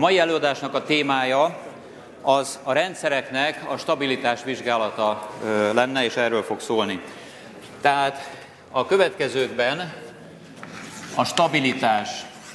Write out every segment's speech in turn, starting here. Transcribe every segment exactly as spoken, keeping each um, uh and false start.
mai előadásnak a témája az a rendszereknek a stabilitás vizsgálata lenne, és erről fog szólni. Tehát a következőkben a stabilitás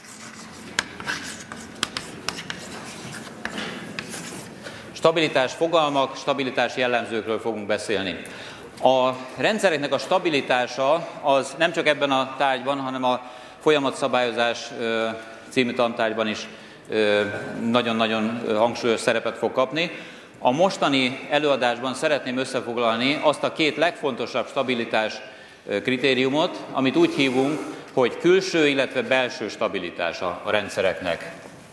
stabilitás fogalmak, stabilitás jellemzőkről fogunk beszélni. A rendszereknek a stabilitása az nem csak ebben a tárgyban, hanem a folyamatszabályozás című tantárgyban is nagyon-nagyon hangsúlyos szerepet fog kapni. A mostani előadásban szeretném összefoglalni azt a két legfontosabb stabilitás kritériumot, amit úgy hívunk, hogy külső, illetve belső stabilitása a rendszereknek.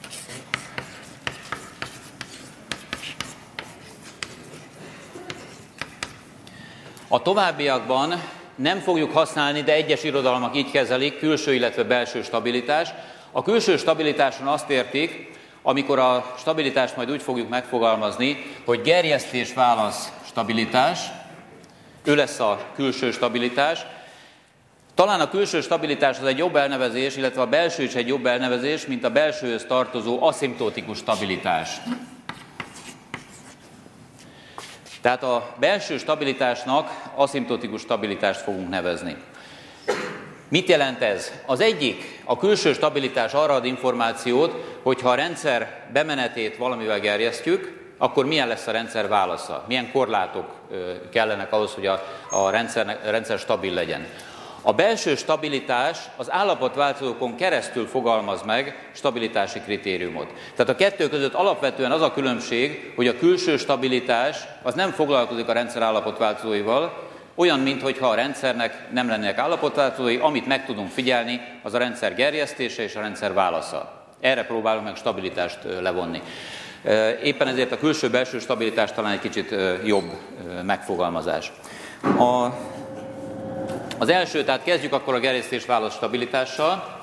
A továbbiakban nem fogjuk használni, de egyes irodalmak így kezelik, külső, illetve belső stabilitás. A külső stabilitáson azt értik, amikor a stabilitást majd úgy fogjuk megfogalmazni, hogy gerjesztés-válasz stabilitás, ő lesz a külső stabilitás. Talán a külső stabilitás az egy jobb elnevezés, illetve a belső is egy jobb elnevezés, mint a belsőhöz tartozó aszimtótikus stabilitás. Tehát a belső stabilitásnak aszimtótikus stabilitást fogunk nevezni. Mit jelent ez? Az egyik, a külső stabilitás arra ad információt, hogy ha a rendszer bemenetét valamivel gerjesztjük, akkor milyen lesz a rendszer válasza? Milyen korlátok kellenek ahhoz, hogy a, a, rendszer, a rendszer stabil legyen? A belső stabilitás az állapotváltozókon keresztül fogalmaz meg stabilitási kritériumot. Tehát a kettő között alapvetően az a különbség, hogy a külső stabilitás az nem foglalkozik a rendszer állapotváltozóival, olyan, mintha a rendszernek nem lennének állapotváltozói, amit meg tudunk figyelni, az a rendszer gerjesztése és a rendszer válasza. Erre próbálunk meg stabilitást levonni. Éppen ezért a külső-belső stabilitás talán egy kicsit jobb megfogalmazás. A, az első, tehát kezdjük akkor a gerjesztés-válasz stabilitással.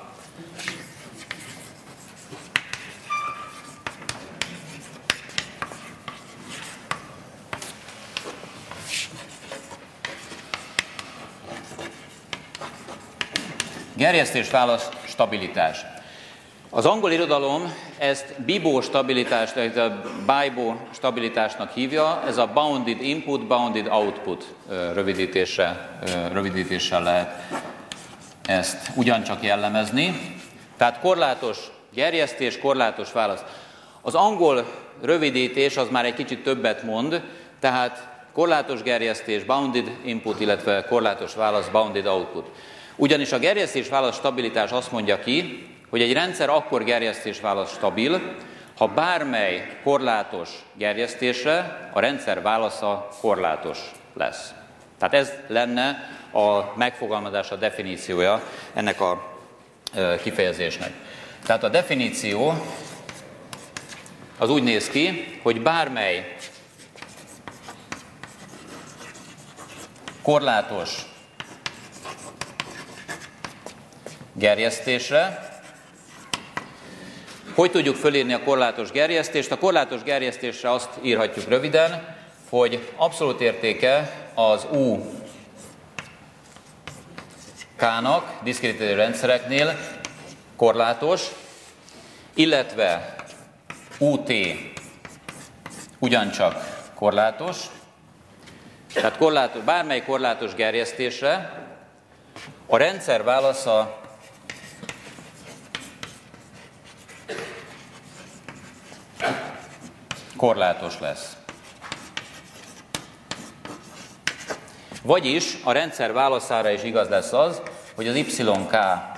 Gerjesztés-válasz stabilitás. Az angol irodalom ezt B I B O stabilitást, tehát a B I B O stabilitásnak hívja, ez a Bounded Input, Bounded Output rövidítése, rövidítéssel lehet ezt ugyancsak jellemezni. Tehát korlátos gerjesztés, korlátos válasz. Az angol rövidítés az már egy kicsit többet mond, tehát korlátos gerjesztés, Bounded Input, illetve korlátos válasz, Bounded Output. Ugyanis a gerjesztés-válasz stabilitás azt mondja ki, hogy egy rendszer akkor gerjesztés-válasz stabil, ha bármely korlátos gerjesztésre a rendszer válasza korlátos lesz. Tehát ez lenne a megfogalmazása, a definíciója ennek a kifejezésnek. Tehát a definíció az úgy néz ki, hogy bármely korlátos gerjesztésre. Hogy tudjuk fölírni a korlátos gerjesztést? A korlátos gerjesztésre azt írhatjuk röviden, hogy abszolút értéke az U K-nak diszkrétizáló rendszereknél korlátos, illetve U T ugyancsak korlátos. Tehát korlátos, bármely korlátos gerjesztésre a rendszer válasza korlátos lesz. Vagyis a rendszer válaszára is igaz lesz az, hogy az Y K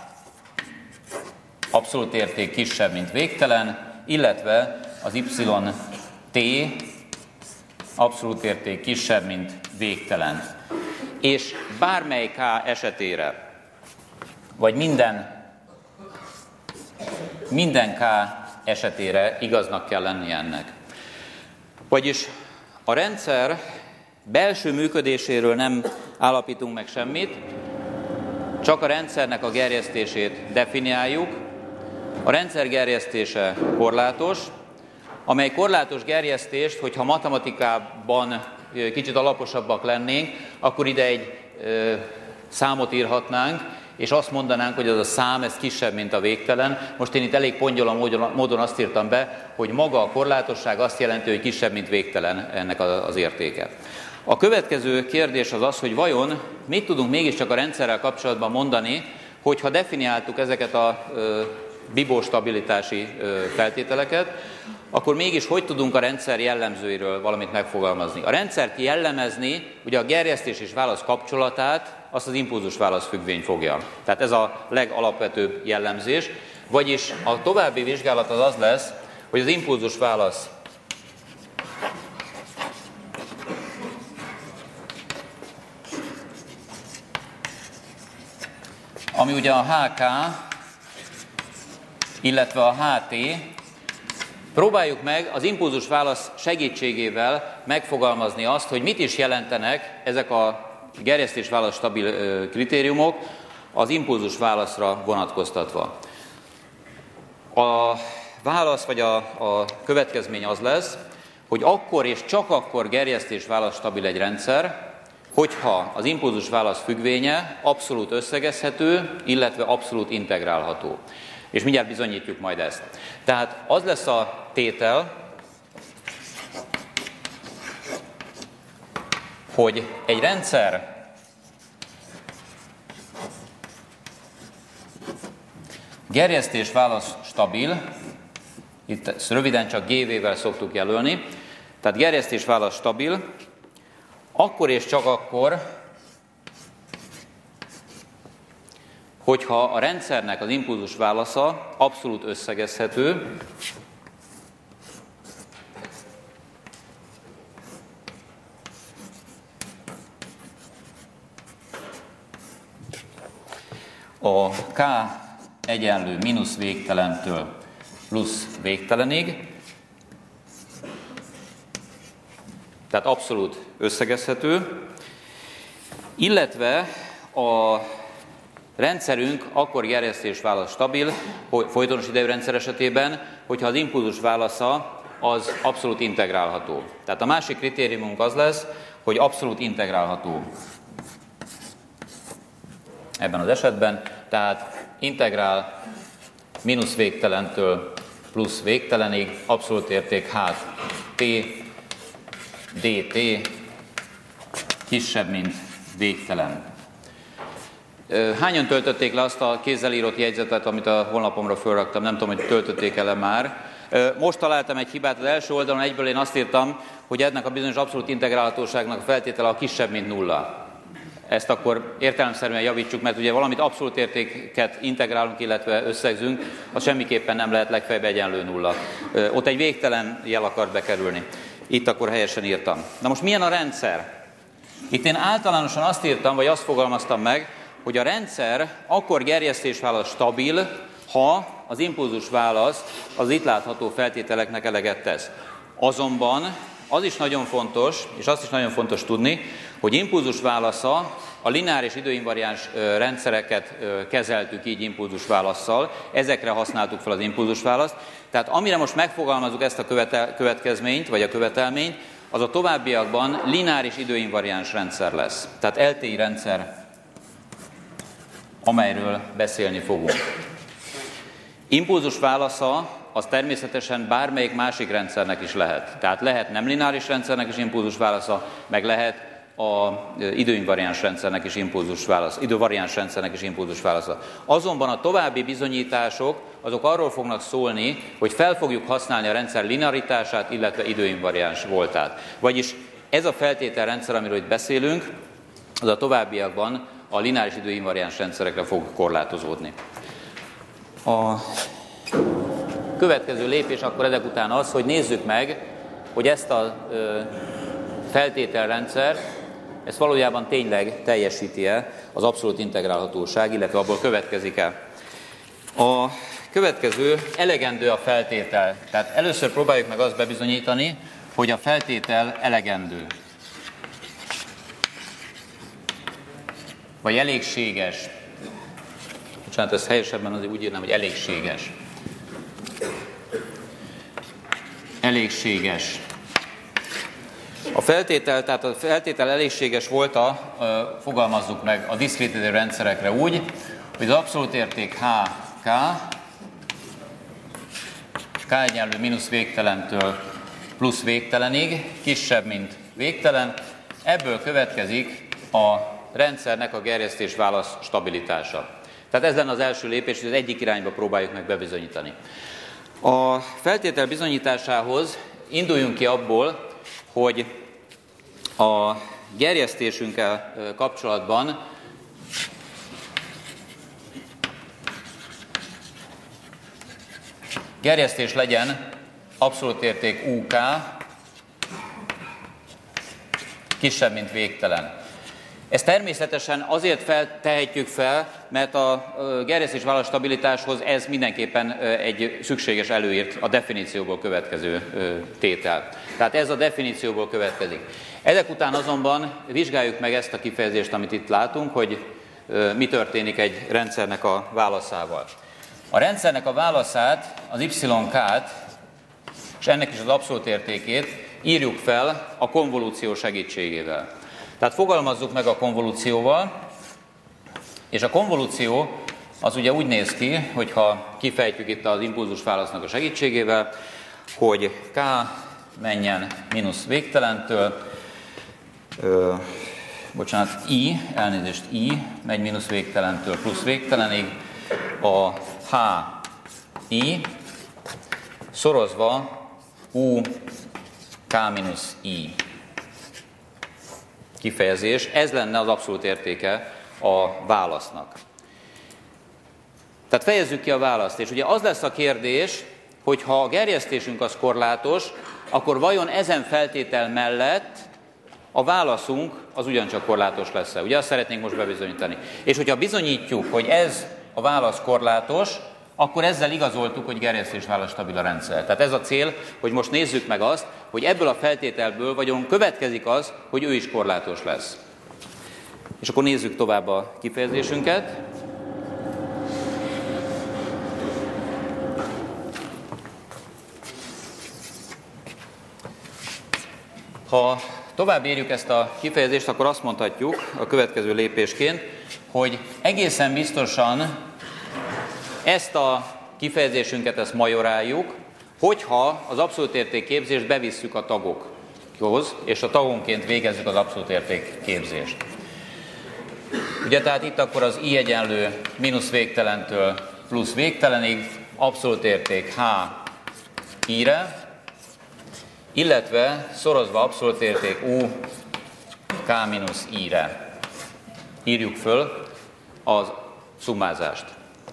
abszolút érték kisebb, mint végtelen, illetve az Y T abszolút érték kisebb, mint végtelen. És bármely K esetére, vagy minden, minden K esetére igaznak kell lenni ennek. Vagyis a rendszer belső működéséről nem állapítunk meg semmit, csak a rendszernek a gerjesztését definiáljuk. A rendszer gerjesztése korlátos, amely korlátos gerjesztést, hogyha matematikában kicsit alaposabbak lennénk, akkor ide egy ö, számot írhatnánk, és azt mondanánk, hogy az a szám, ez kisebb, mint a végtelen. Most én itt elég pongyola módon azt írtam be, hogy maga a korlátosság azt jelenti, hogy kisebb, mint végtelen ennek az értéke. A következő kérdés az az, hogy vajon mit tudunk mégiscsak a rendszerrel kapcsolatban mondani, hogyha definiáltuk ezeket a bibóstabilitási feltételeket, akkor mégis hogy tudunk a rendszer jellemzőiről valamit megfogalmazni. A rendszert jellemezni, ugye a gerjesztés és válasz kapcsolatát, azt az impulzus-válasz függvény fogja. Tehát ez a legalapvetőbb jellemzés, vagyis a további vizsgálat az az lesz, hogy az impulzus-válasz ami ugye a há ká, illetve a há té, próbáljuk meg az impulzus-válasz segítségével megfogalmazni azt, hogy mit is jelentenek ezek a gerjesztés-válasz stabil kritériumok az impulzus-válaszra vonatkoztatva. A válasz vagy a, a következmény az lesz, hogy akkor és csak akkor gerjesztés-válasz stabil egy rendszer, hogyha az impulzus-válasz függvénye abszolút összegezhető, illetve abszolút integrálható. És mindjárt bizonyítjuk majd ezt. Tehát az lesz a tétel, hogy egy rendszer gerjesztés-válasz stabil, itt ezt röviden csak gé vé-vel szoktuk jelölni, tehát gerjesztés-válasz stabil, akkor és csak akkor, hogyha a rendszernek az impulzus válasza abszolút összegezhető, a K egyenlő mínusz végtelentől plusz végtelenig, tehát abszolút összegezhető, illetve a rendszerünk akkor gerjesztés-válasz stabil, folytonos idejű rendszer esetében, hogyha az impulzus válasza az abszolút integrálható. Tehát a másik kritériumunk az lesz, hogy abszolút integrálható ebben az esetben, tehát integrál mínusz végtelentől plusz végtelenig, abszolút érték hát t, dt kisebb, mint végtelen. Hányan töltötték le azt a kézzel írott jegyzetet, amit a honlapomra fölraktam? Nem tudom, hogy töltötték el már. Most találtam egy hibát, az első oldalon egyből én azt írtam, hogy ennek a bizonyos abszolút integrálhatóságnak a feltétele a kisebb, mint nulla. Ezt akkor értelemszerűen javítsuk, mert ugye valamit abszolút értéket integrálunk, illetve összegzünk, az semmiképpen nem lehet legfeljebb egyenlő nulla. Ott egy végtelen jel akart bekerülni. Itt akkor helyesen írtam. Na most milyen a rendszer? Itt én általánosan azt írtam, vagy azt fogalmaztam meg, hogy a rendszer akkor gerjesztés-válasz stabil, ha az impulzus válasz az itt látható feltételeknek eleget tesz. Azonban az is nagyon fontos, és azt is nagyon fontos tudni, hogy impulzus válasza, a lineáris időinvariáns rendszereket kezeltük így impulzus válasszal, ezekre használtuk fel az impulzus választ. Tehát amire most megfogalmazunk ezt a követel, következményt, vagy a követelményt, az a továbbiakban lineáris időinvariáns rendszer lesz. Tehát el té i rendszer, amelyről beszélni fogunk. Impulzus válasza az természetesen bármelyik másik rendszernek is lehet. Tehát lehet nem lineáris rendszernek is impulzus válasza, meg lehet az időinvariáns rendszernek is impulzus válasz, idővariáns rendszernek is impulzus válasza. Azonban a további bizonyítások azok arról fognak szólni, hogy fel fogjuk használni a rendszer linearitását, illetve időinvariáns voltát. Vagyis ez a feltételrendszer, amiről itt beszélünk, az a továbbiakban a lineáris időinvariáns rendszerekre fog korlátozódni. A következő lépés akkor ezek után az, hogy nézzük meg, hogy ezt a ö, feltételrendszer, ezt valójában tényleg teljesíti-e az abszolút integrálhatóság, illetve abból következik-e. A következő elegendő a feltétel. Tehát először próbáljuk meg azt bebizonyítani, hogy a feltétel elegendő. Vagy elégséges. Bocsánat, ezt helyesebben azért úgy írnám, hogy elégséges. Elégséges. A feltétel, tehát a feltétel elégséges volt a, fogalmazzuk meg, a diszkrétidő rendszerekre úgy, hogy az abszolút érték h, k, k egyenlő mínusz végtelentől plusz végtelenig, kisebb, mint végtelen. Ebből következik a rendszernek a gerjesztés-válasz stabilitása. Tehát ez lenne az első lépés, hogy az egyik irányba próbáljuk meg bebizonyítani. A feltétel bizonyításához induljunk ki abból, hogy a gerjesztésünkkel kapcsolatban gerjesztés legyen abszolút érték uk kisebb, mint végtelen. Ezt természetesen azért feltehetjük fel, mert a gerjesztés-válasz stabilitáshoz ez mindenképpen egy szükséges előírt, a definícióból következő tétel. Tehát ez a definícióból következik. Ezek után azonban vizsgáljuk meg ezt a kifejezést, amit itt látunk, hogy mi történik egy rendszernek a válaszával. A rendszernek a válaszát, az y-k-t, és ennek is az abszolút értékét írjuk fel a konvolúció segítségével. Tehát fogalmazzuk meg a konvolúcióval, és a konvolúció az ugye úgy néz ki, hogyha kifejtjük itt az impulzus válasznak a segítségével, hogy k menjen mínusz végtelentől, ö, bocsánat, i, elnézést, i megy mínusz végtelentől plusz végtelenig, a h, i szorozva u, k mínusz i kifejezés, ez lenne az abszolút értéke a válasznak. Tehát fejezzük ki a választ, és ugye az lesz a kérdés, hogy ha a gerjesztésünk az korlátos, akkor vajon ezen feltétel mellett a válaszunk az ugyancsak korlátos lesz-e? Ugye azt szeretnénk most bebizonyítani. És hogyha bizonyítjuk, hogy ez a válasz korlátos, akkor ezzel igazoltuk, hogy gerjesztés-válasz stabil a rendszer. Tehát ez a cél, hogy most nézzük meg azt, hogy ebből a feltételből vagyon következik az, hogy ő is korlátos lesz. És akkor nézzük tovább a kifejezésünket. Ha tovább érjük ezt a kifejezést, akkor azt mondhatjuk a következő lépésként, hogy egészen biztosan ezt a kifejezésünket ezt majoráljuk, hogyha az abszolút értékképzést bevisszük a tagokhoz, és a tagonként végezzük az abszolút értékképzést. Ugye tehát itt akkor az i egyenlő mínusz végtelentől plusz végtelenig, abszolút érték h i-re, illetve szorozva abszolút érték u k mínusz i-re. Írjuk föl az szummázást.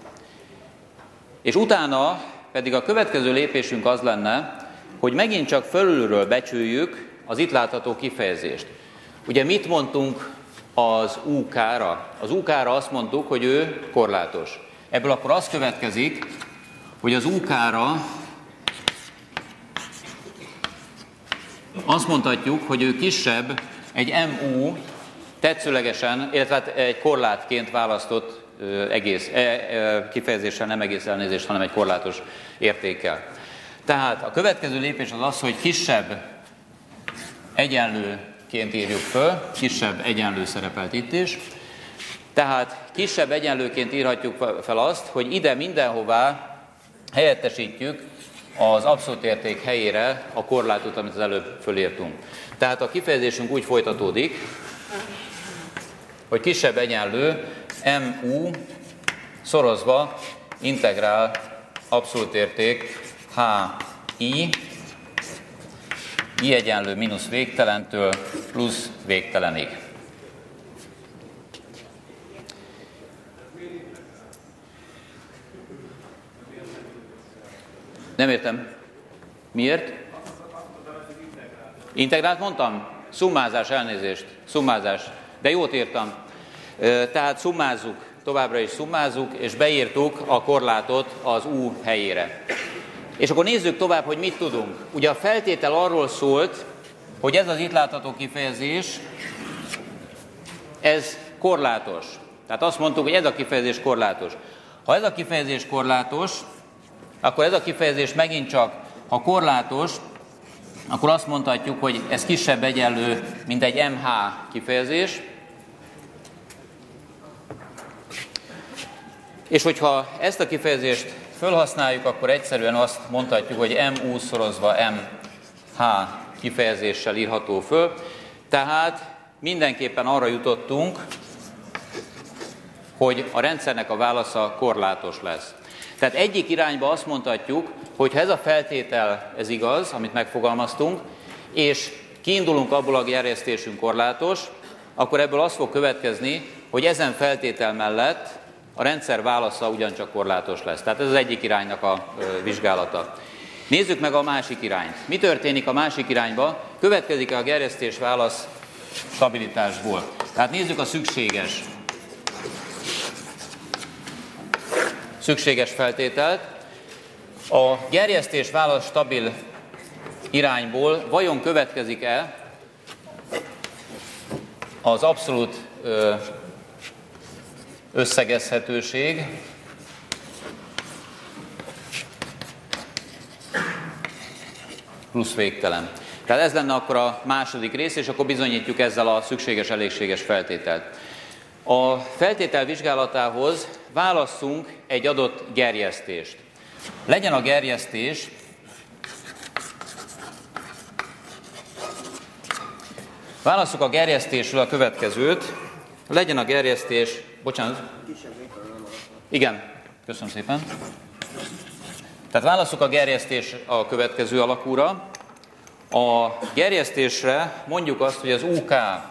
És utána pedig a következő lépésünk az lenne, hogy megint csak fölülről becsüljük az itt látható kifejezést. Ugye mit mondtunk az uk-ra? Az uk-ra azt mondtuk, hogy ő korlátos. Ebből akkor az következik, hogy az uk-ra azt mondhatjuk, hogy ő kisebb egy mu tetszőlegesen, illetve egy korlátként választott egész kifejezéssel, nem egész elnézést, hanem egy korlátos értékkel. Tehát a következő lépés az az, hogy kisebb egyenlőként írjuk föl, kisebb egyenlő szerepelt itt is. Tehát kisebb egyenlőként írhatjuk fel azt, hogy ide mindenhová helyettesítjük az abszolút érték helyére a korlátot, amit az előbb fölírtunk. Tehát a kifejezésünk úgy folytatódik, hogy kisebb egyenlő mu szorozva integrál abszolút érték h i, i egyenlő mínusz végtelentől plusz végtelenig. Nem értem. Miért? Integrált mondtam? Szummázás, elnézést. Szummázás. De jót írtam. Tehát szummázzuk, továbbra is szummázunk, és beírtuk a korlátot az u helyére. És akkor nézzük tovább, hogy mit tudunk. Ugye a feltétel arról szólt, hogy ez az itt látható kifejezés, ez korlátos. Tehát azt mondtuk, hogy ez a kifejezés korlátos. Ha ez a kifejezés korlátos, akkor ez a kifejezés megint csak, ha korlátos, akkor azt mondhatjuk, hogy ez kisebb egyenlő, mint egy mh kifejezés. És hogyha ezt a kifejezést felhasználjuk, akkor egyszerűen azt mondhatjuk, hogy mu szorozva mh kifejezéssel írható föl. Tehát mindenképpen arra jutottunk, hogy a rendszernek a válasza korlátos lesz. Tehát egyik irányba azt mondhatjuk, hogy ha ez a feltétel, ez igaz, amit megfogalmaztunk, és kiindulunk abból, a gerjesztésünk korlátos, akkor ebből az fog következni, hogy ezen feltétel mellett a rendszer válasza ugyancsak korlátos lesz. Tehát ez az egyik iránynak a vizsgálata. Nézzük meg a másik irányt. Mi történik a másik irányba? Következik-e a gerjesztés válasz stabilitásból? Tehát nézzük a szükséges, szükséges feltételt. A gerjesztés válasz stabil irányból vajon következik-e az abszolút ö, összegezhetőség, plusz végtelen. Tehát ez lenne akkor a második rész, és akkor bizonyítjuk ezzel a szükséges, elégséges feltételt. A feltétel vizsgálatához válasszunk egy adott gerjesztést. Legyen a gerjesztés Válasszuk a gerjesztésről a következőt. Legyen a gerjesztés, bocsánat. Igen, köszönöm szépen. Tehát válasszuk a gerjesztés a következő alakúra. A gerjesztésre mondjuk azt, hogy az u ká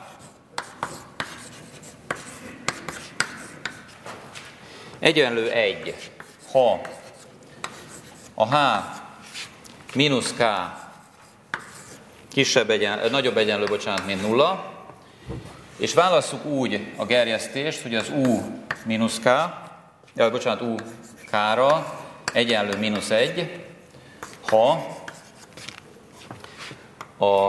egyenlő egy, ha a h mínusz k kisebb egyen, nagyobb egyenlő, bocsánat, mint nulla, és válasszuk úgy a gerjesztést, hogy az u mínusz k, ja, bocsánat, u k-ra egyenlő mínusz egy, ha a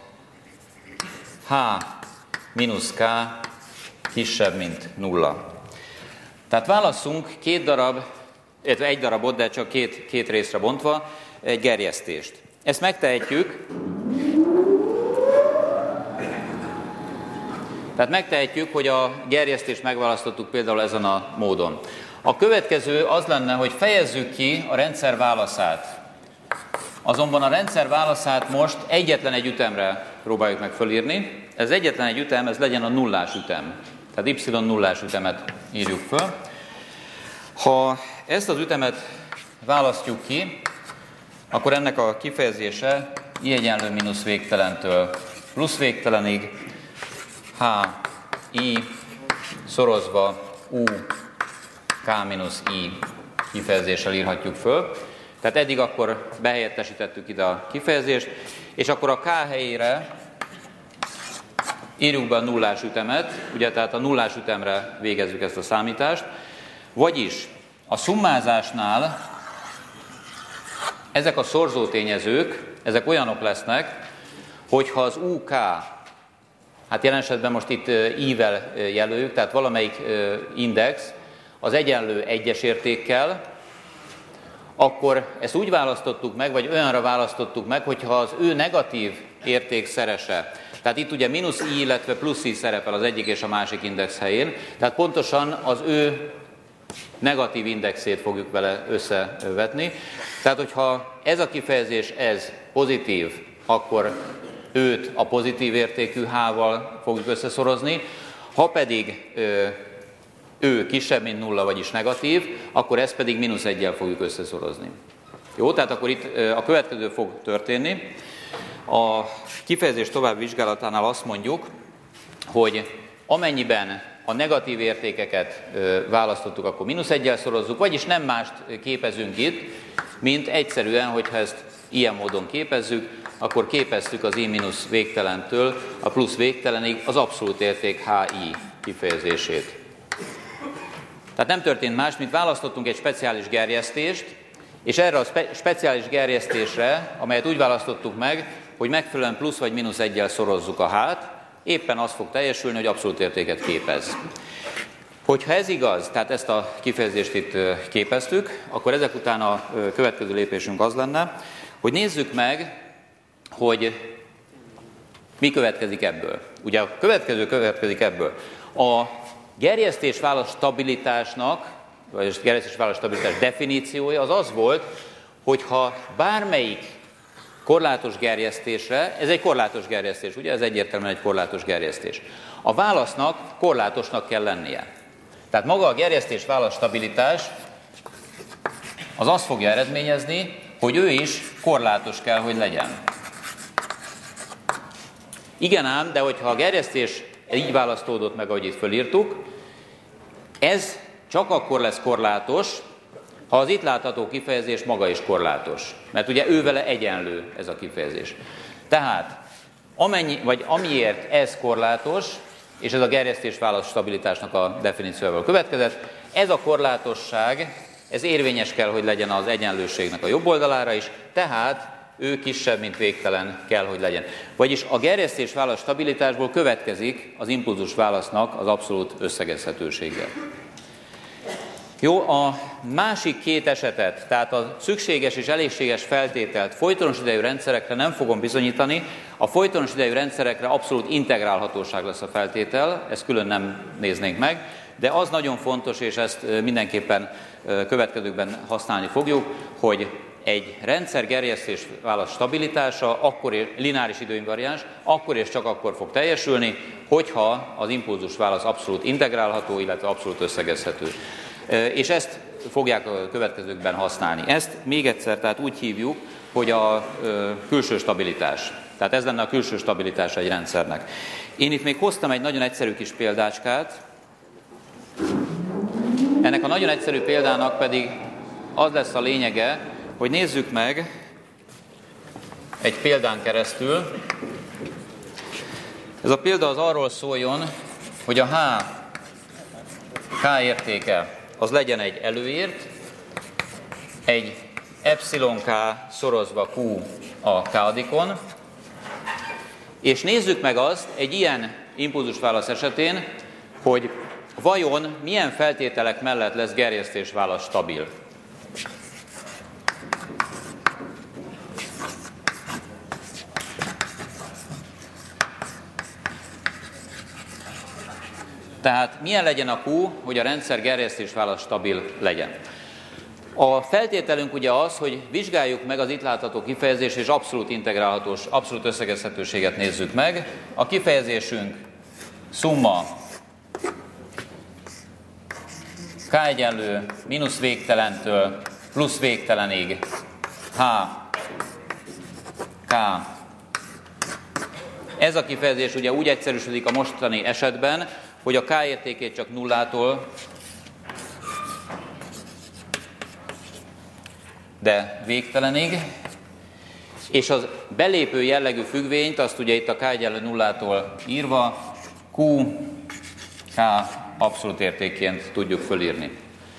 h mínusz k kisebb, mint nulla. Tehát válasszunk két darab, illetve egy darabot, de csak két, két részre bontva, egy gerjesztést. Ezt megtehetjük, tehát megtehetjük, hogy a gerjesztést megválasztottuk például ezen a módon. A következő az lenne, hogy fejezzük ki a rendszer válaszát. Azonban a rendszer válaszát most egyetlen egy ütemre próbáljuk meg fölírni. Ez egyetlen egy ütem, ez legyen a nullás ütem. Tehát y nullás ütemet írjuk föl. Ha ezt az ütemet választjuk ki, akkor ennek a kifejezése i egyenlő mínusz végtelentől plusz végtelenig h i szorozva u k mínusz i kifejezéssel írhatjuk föl. Tehát eddig akkor behelyettesítettük ide a kifejezést, és akkor a k helyére írjuk be a nullás ütemet, ugye tehát a nullás ütemre végezzük ezt a számítást, vagyis a szummázásnál ezek a szorzótényezők, ezek olyanok lesznek, hogyha az uk, hát jelen esetben most itt i-vel jelöljük, tehát valamelyik index az egyenlő egyes értékkel, akkor ezt úgy választottuk meg, vagy olyanra választottuk meg, hogyha az ő negatív értékszerese, tehát itt ugye mínusz i, illetve plusz i szerepel az egyik és a másik index helyén, tehát pontosan az ő negatív indexét fogjuk vele összevetni. Tehát, hogyha ez a kifejezés, ez pozitív, akkor őt a pozitív értékű h-val fogjuk összeszorozni, ha pedig ő kisebb, mint nulla, vagyis negatív, akkor ezt pedig mínusz egyel fogjuk összeszorozni. Jó, tehát akkor itt a következő fog történni. A kifejezés további vizsgálatánál azt mondjuk, hogy amennyiben a negatív értékeket választottuk, akkor mínusz egyel szorozzuk, vagyis nem mást képezünk itt, mint egyszerűen, hogyha ezt ilyen módon képezzük, akkor képeztük az i mínusz végtelentől a plusz végtelenig az abszolút érték hi kifejezését. Tehát nem történt más, mint választottunk egy speciális gerjesztést, és erre a spe- speciális gerjesztésre, amelyet úgy választottuk meg, hogy megfelelően plusz vagy mínusz egyel szorozzuk a h-t, éppen az fog teljesülni, hogy abszolút értéket képez. Hogyha ez igaz, tehát ezt a kifejezést itt képeztük, akkor ezek után a következő lépésünk az lenne, hogy nézzük meg, hogy mi következik ebből. Ugye a következő következik ebből. A gerjesztés válasz stabilitásnak vagy a gerjesztés válasz stabilitás definíciója az az volt, hogyha bármelyik korlátos gerjesztésre, ez egy korlátos gerjesztés, ugye? Ez egyértelműen egy korlátos gerjesztés. A válasznak korlátosnak kell lennie. Tehát maga a gerjesztés válasz stabilitás az azt fogja eredményezni, hogy ő is korlátos kell, hogy legyen. Igen ám, de hogyha a gerjesztés így választódott meg, ahogy itt fölírtuk, ez csak akkor lesz korlátos, ha az itt látható kifejezés maga is korlátos. Mert ugye ő vele egyenlő ez a kifejezés. Tehát amennyi, vagy amiért ez korlátos, és ez a gerjesztés válasz stabilitásnak a definíciójával következett, ez a korlátosság, ez érvényes kell, hogy legyen az egyenlőségnek a jobb oldalára is, tehát ő kisebb, mint végtelen kell, hogy legyen. Vagyis a gerjesztés válasz stabilitásból következik az impulzus válasznak az abszolút összegezhetősége. Jó, a másik két esetet, tehát a szükséges és elégséges feltételt folytonos idejű rendszerekre nem fogom bizonyítani, a folytonos idejű rendszerekre abszolút integrálhatóság lesz a feltétel, ezt külön nem néznénk meg, de az nagyon fontos, és ezt mindenképpen következőkben használni fogjuk, hogy egy rendszer gerjesztés válasz stabilitása, akkor lineáris időinvariáns, akkor és csak akkor fog teljesülni, hogyha az impulzus válasz abszolút integrálható, illetve abszolút összegezhető. És ezt fogják a következőkben használni. Ezt még egyszer tehát úgy hívjuk, hogy a külső stabilitás. Tehát ez lenne a külső stabilitása egy rendszernek. Én itt még hoztam egy nagyon egyszerű kis példácskát. Ennek a nagyon egyszerű példának pedig az lesz a lényege, hogy nézzük meg egy példán keresztül. Ez a példa az arról szóljon, hogy a H, K értéke az legyen egy előírt, egy epsilon K szorozva Q a K-adikon, és nézzük meg azt egy ilyen impulzusválasz esetén, hogy vajon milyen feltételek mellett lesz gerjesztésválasz stabil. Tehát milyen legyen a Q, hogy a rendszer gerjesztésválasz stabil legyen. A feltételünk ugye az, hogy vizsgáljuk meg az itt látható kifejezés és abszolút integrálhatós, abszolút összegezhetőséget nézzük meg. A kifejezésünk szumma K egyenlő mínusz végtelentől plusz végtelenig H, K. Ez a kifejezés ugye úgy egyszerűsödik a mostani esetben, hogy a K értékét csak nullától, de végtelenig, és az belépő jellegű függvényt, azt ugye itt a K egyenlő nullától írva, Q, K abszolút értékként tudjuk fölírni.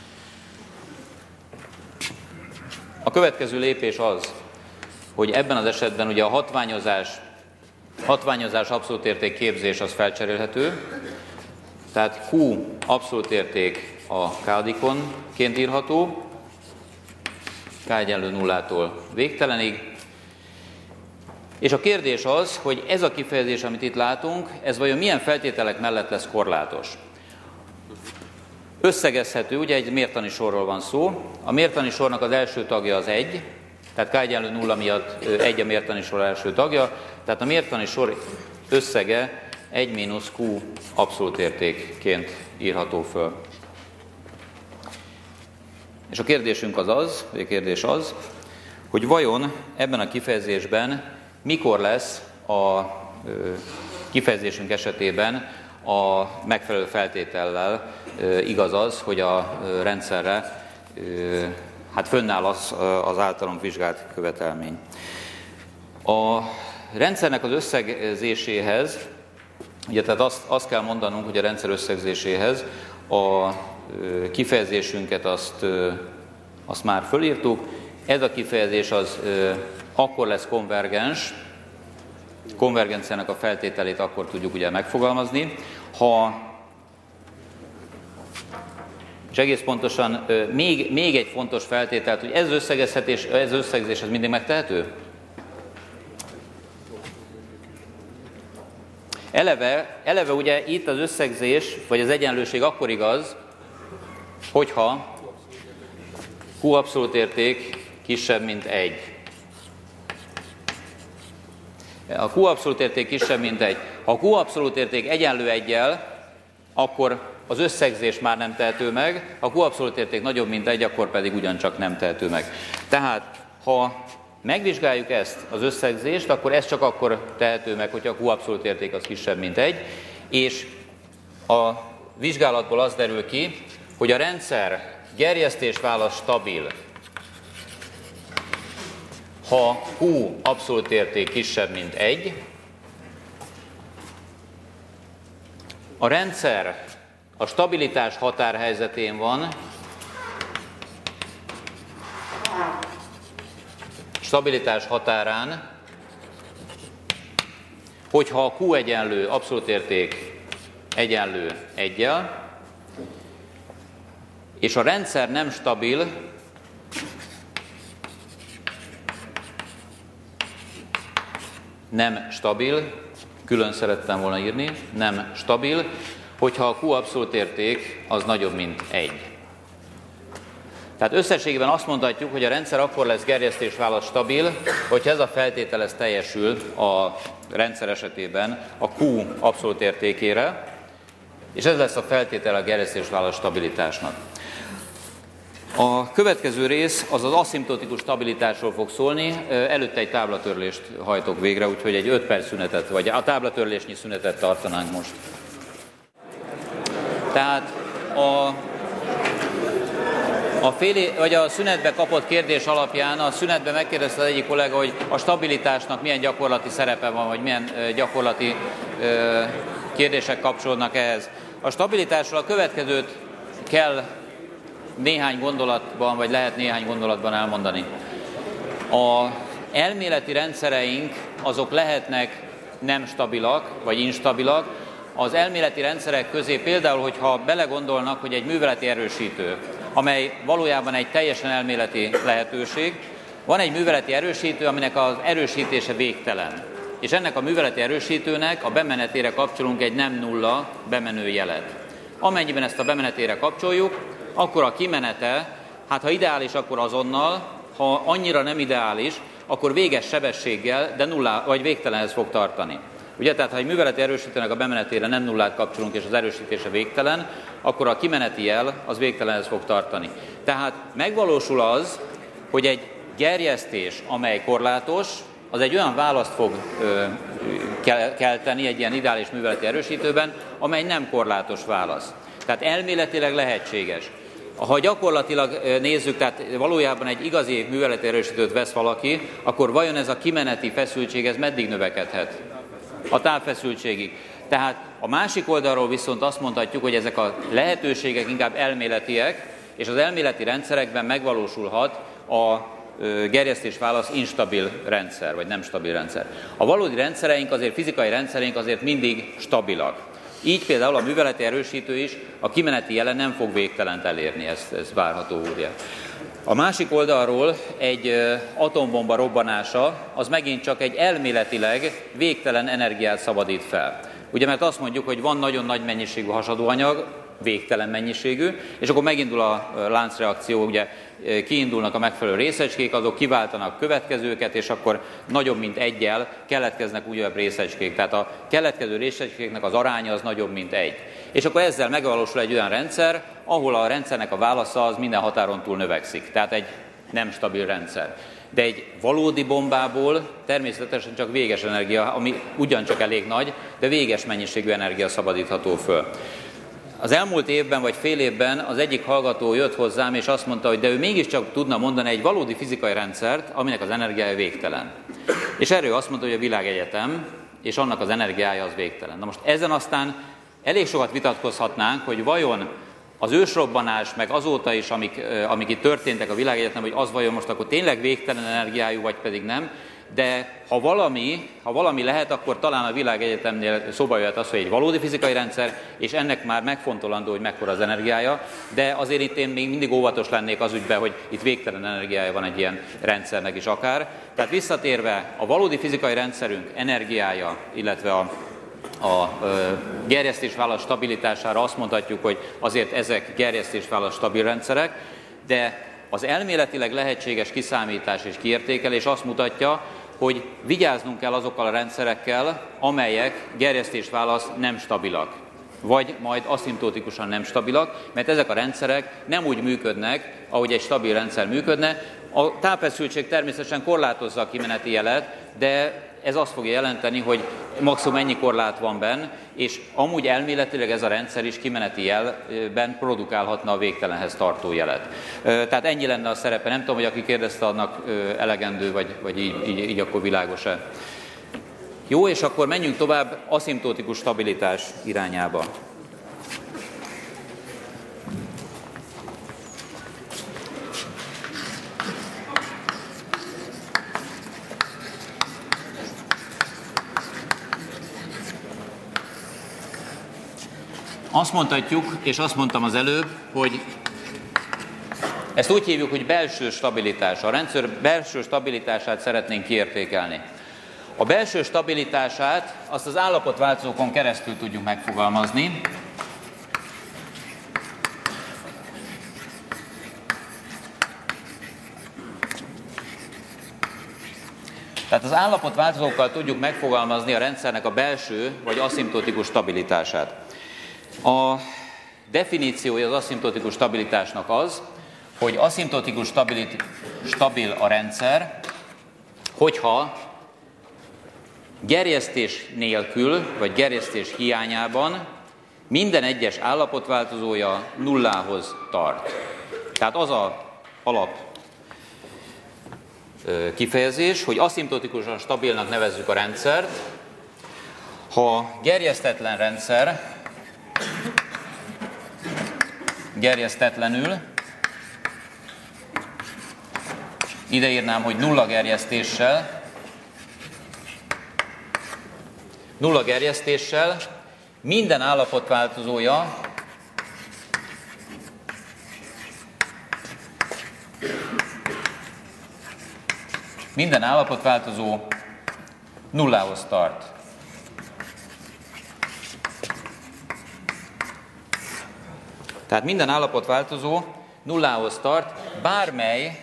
A következő lépés az, hogy ebben az esetben ugye a hatványozás, hatványozás abszolút érték képzés az felcserélhető, tehát Q abszolút érték a K-dikonként írható, K egyenlő nullától végtelenig. És a kérdés az, hogy ez a kifejezés, amit itt látunk, ez vajon milyen feltételek mellett lesz korlátos. Összegezhető, ugye egy mértani sorról van szó. A mértani sornak az első tagja az egy, tehát K egyenlő nulla miatt egy a mértani sor első tagja, tehát a mértani sor összege egy mínusz Q abszolút értékként írható föl. És a kérdésünk az az, vagy a kérdés az, hogy vajon ebben a kifejezésben mikor lesz a kifejezésünk esetében a megfelelő feltétellel igaz az, hogy a rendszerre hát fönnáll az, az általunk vizsgált követelmény. A rendszernek az összegzéséhez, ugye tehát azt, azt kell mondanunk, hogy a rendszer összegzéséhez a kifejezésünket azt, azt már fölírtuk. Ez a kifejezés az akkor lesz konvergens, konvergenciának a feltételét akkor tudjuk ugye megfogalmazni, ha, és egész pontosan még, még egy fontos feltételt, hogy ez összegezhetés, ez összegzés, ez mindig megtehető? Eleve, eleve ugye itt az összegzés, vagy az egyenlőség akkor igaz, hogyha Q abszolút érték kisebb, mint egy. A Q abszolút érték kisebb, mint egy. Ha a Q abszolút érték egyenlő egyel, akkor az összegzés már nem tehető meg, ha a Q abszolút érték nagyobb, mint egy, akkor pedig ugyancsak nem tehető meg. Tehát, ha megvizsgáljuk ezt az összegzést, akkor ez csak akkor tehető meg, hogyha a Q abszolút érték az kisebb, mint egy, és a vizsgálatból az derül ki, hogy a rendszer gerjesztésválasz stabil, ha Q abszolút érték kisebb, mint egy, a rendszer a stabilitás határhelyzetén van, stabilitás határán, hogyha a Q egyenlő, abszolút érték egyenlő egyel, és a rendszer nem stabil, nem stabil, külön szerettem volna írni, nem stabil, hogyha a Q abszolút érték az nagyobb, mint egy. Tehát összességében azt mondhatjuk, hogy a rendszer akkor lesz gerjesztésválasz stabil, hogyha ez a feltétel ez teljesül a rendszer esetében a Q abszolút értékére, és ez lesz a feltétel a gerjesztésválasz stabilitásnak. A következő rész az az aszimtotikus stabilitásról fog szólni, előtte egy táblatörlést hajtok végre, úgyhogy egy öt perc szünetet, vagy a táblatörlésnyi szünetet tartanánk most. Tehát a, a, fél, vagy a szünetbe kapott kérdés alapján a szünetben megkérdezte az egyik kollega, hogy a stabilitásnak milyen gyakorlati szerepe van, vagy milyen gyakorlati ö, kérdések kapcsolódnak ehhez. A stabilitásról a következőt kell néhány gondolatban, vagy lehet néhány gondolatban elmondani. Az elméleti rendszereink azok lehetnek nem stabilak, vagy instabilak. Az elméleti rendszerek közé például, hogyha belegondolnak, hogy egy műveleti erősítő, amely valójában egy teljesen elméleti lehetőség, van egy műveleti erősítő, aminek az erősítése végtelen. És ennek a műveleti erősítőnek a bemenetére kapcsolunk egy nem nulla bemenő jelet. Amennyiben ezt a bemenetére kapcsoljuk, akkor a kimenete, hát ha ideális, akkor azonnal, ha annyira nem ideális, akkor véges sebességgel, de nullá, vagy végtelenhez fog tartani. Ugye, tehát ha egy műveleti erősítőnek a bemenetére nem nullát kapcsolunk, és az erősítése végtelen, akkor a kimeneti jel az végtelenhez fog tartani. Tehát megvalósul az, hogy egy gerjesztés, amely korlátos, az egy olyan választ fog ö, kelteni egy ilyen ideális műveleti erősítőben, amely nem korlátos válasz. Tehát elméletileg lehetséges. Ha gyakorlatilag nézzük, tehát valójában egy igazi műveleti erősítőt vesz valaki, akkor vajon ez a kimeneti feszültség, ez meddig növekedhet? A távfeszültségig. Tehát a másik oldalról viszont azt mondhatjuk, hogy ezek a lehetőségek inkább elméletiek, és az elméleti rendszerekben megvalósulhat a gerjesztésválasz instabil rendszer, vagy nem stabil rendszer. A valódi rendszereink, azért fizikai rendszereink azért mindig stabilak. Így például a műveleti erősítő is a kimeneti jele nem fog végtelent elérni, ez, ez várható ugye. A másik oldalról egy atombomba robbanása, az megint csak egy elméletileg végtelen energiát szabadít fel. Ugye, mert azt mondjuk, hogy van nagyon nagy mennyiségű hasadóanyag, végtelen mennyiségű, és akkor megindul a láncreakció, ugye kiindulnak a megfelelő részecskék, azok kiváltanak következőket, és akkor nagyobb, mint egyel keletkeznek újabb részecskék. Tehát a keletkező részecskéknek az aránya az nagyobb, mint egy. És akkor ezzel megvalósul egy olyan rendszer, ahol a rendszernek a válasza az minden határon túl növekszik. Tehát egy nem stabil rendszer. De egy valódi bombából természetesen csak véges energia, ami ugyancsak elég nagy, de véges mennyiségű energia szabadítható föl. Az elmúlt évben vagy fél évben az egyik hallgató jött hozzám, és azt mondta, hogy de ő mégiscsak tudna mondani egy valódi fizikai rendszert, aminek az energiája végtelen. És erről azt mondta, hogy a világegyetem, és annak az energiája az végtelen. Na most ezen aztán elég sokat vitatkozhatnánk, hogy vajon az ősrobbanás, meg azóta is, amik, amik itt történtek a világegyetem, hogy az vajon most akkor tényleg végtelen energiájú, vagy pedig nem, de ha valami, ha valami lehet, akkor talán a világegyetemnél szóba jöhet az, hogy egy valódi fizikai rendszer, és ennek már megfontolandó, hogy mekkora az energiája, de azért itt én még mindig óvatos lennék az ügyben, hogy itt végtelen energiája van egy ilyen rendszernek is akár. Tehát visszatérve, a valódi fizikai rendszerünk energiája, illetve a a gerjesztésválasz stabilitására azt mondhatjuk, hogy azért ezek gerjesztésválasz stabil rendszerek, de az elméletileg lehetséges kiszámítás és kiértékelés azt mutatja, hogy vigyáznunk kell azokkal a rendszerekkel, amelyek gerjesztés-válasz nem stabilak, vagy majd aszimптotikusan nem stabilak, mert ezek a rendszerek nem úgy működnek, ahogy egy stabil rendszer működne. A tápfeszültség természetesen korlátozza a kimeneti jelet, de ez azt fogja jelenteni, hogy maximum ennyi korlát van benne, és amúgy elméletileg ez a rendszer is kimeneti jelben produkálhatna a végtelenhez tartó jelet. Tehát ennyi lenne a szerepe. Nem tudom, hogy aki kérdezte, annak elegendő, vagy, vagy így, így, így akkor világos-e. Jó, és akkor menjünk tovább aszimtotikus stabilitás irányába. Azt mondhatjuk, és azt mondtam az előbb, hogy ezt úgy hívjuk, hogy belső stabilitás. A rendszer belső stabilitását szeretnénk kiértékelni. A belső stabilitását azt az állapotváltozókon keresztül tudjuk megfogalmazni. Tehát az állapotváltozókkal tudjuk megfogalmazni a rendszernek a belső vagy aszimtotikus stabilitását. A definíciója az aszimtotikus stabilitásnak az, hogy aszimtotikus stabil a rendszer, hogyha gerjesztés nélkül, vagy gerjesztés hiányában minden egyes állapotváltozója nullához tart. Tehát az a alap kifejezés, hogy aszimtotikusan stabilnak nevezzük a rendszert, ha gerjesztetlen rendszer gerjesztetlenül, ide írnám, hogy nulla gerjesztéssel, nulla gerjesztéssel minden állapotváltozója minden állapotváltozó nullához tart. Tehát minden állapotváltozó nullához tart, bármely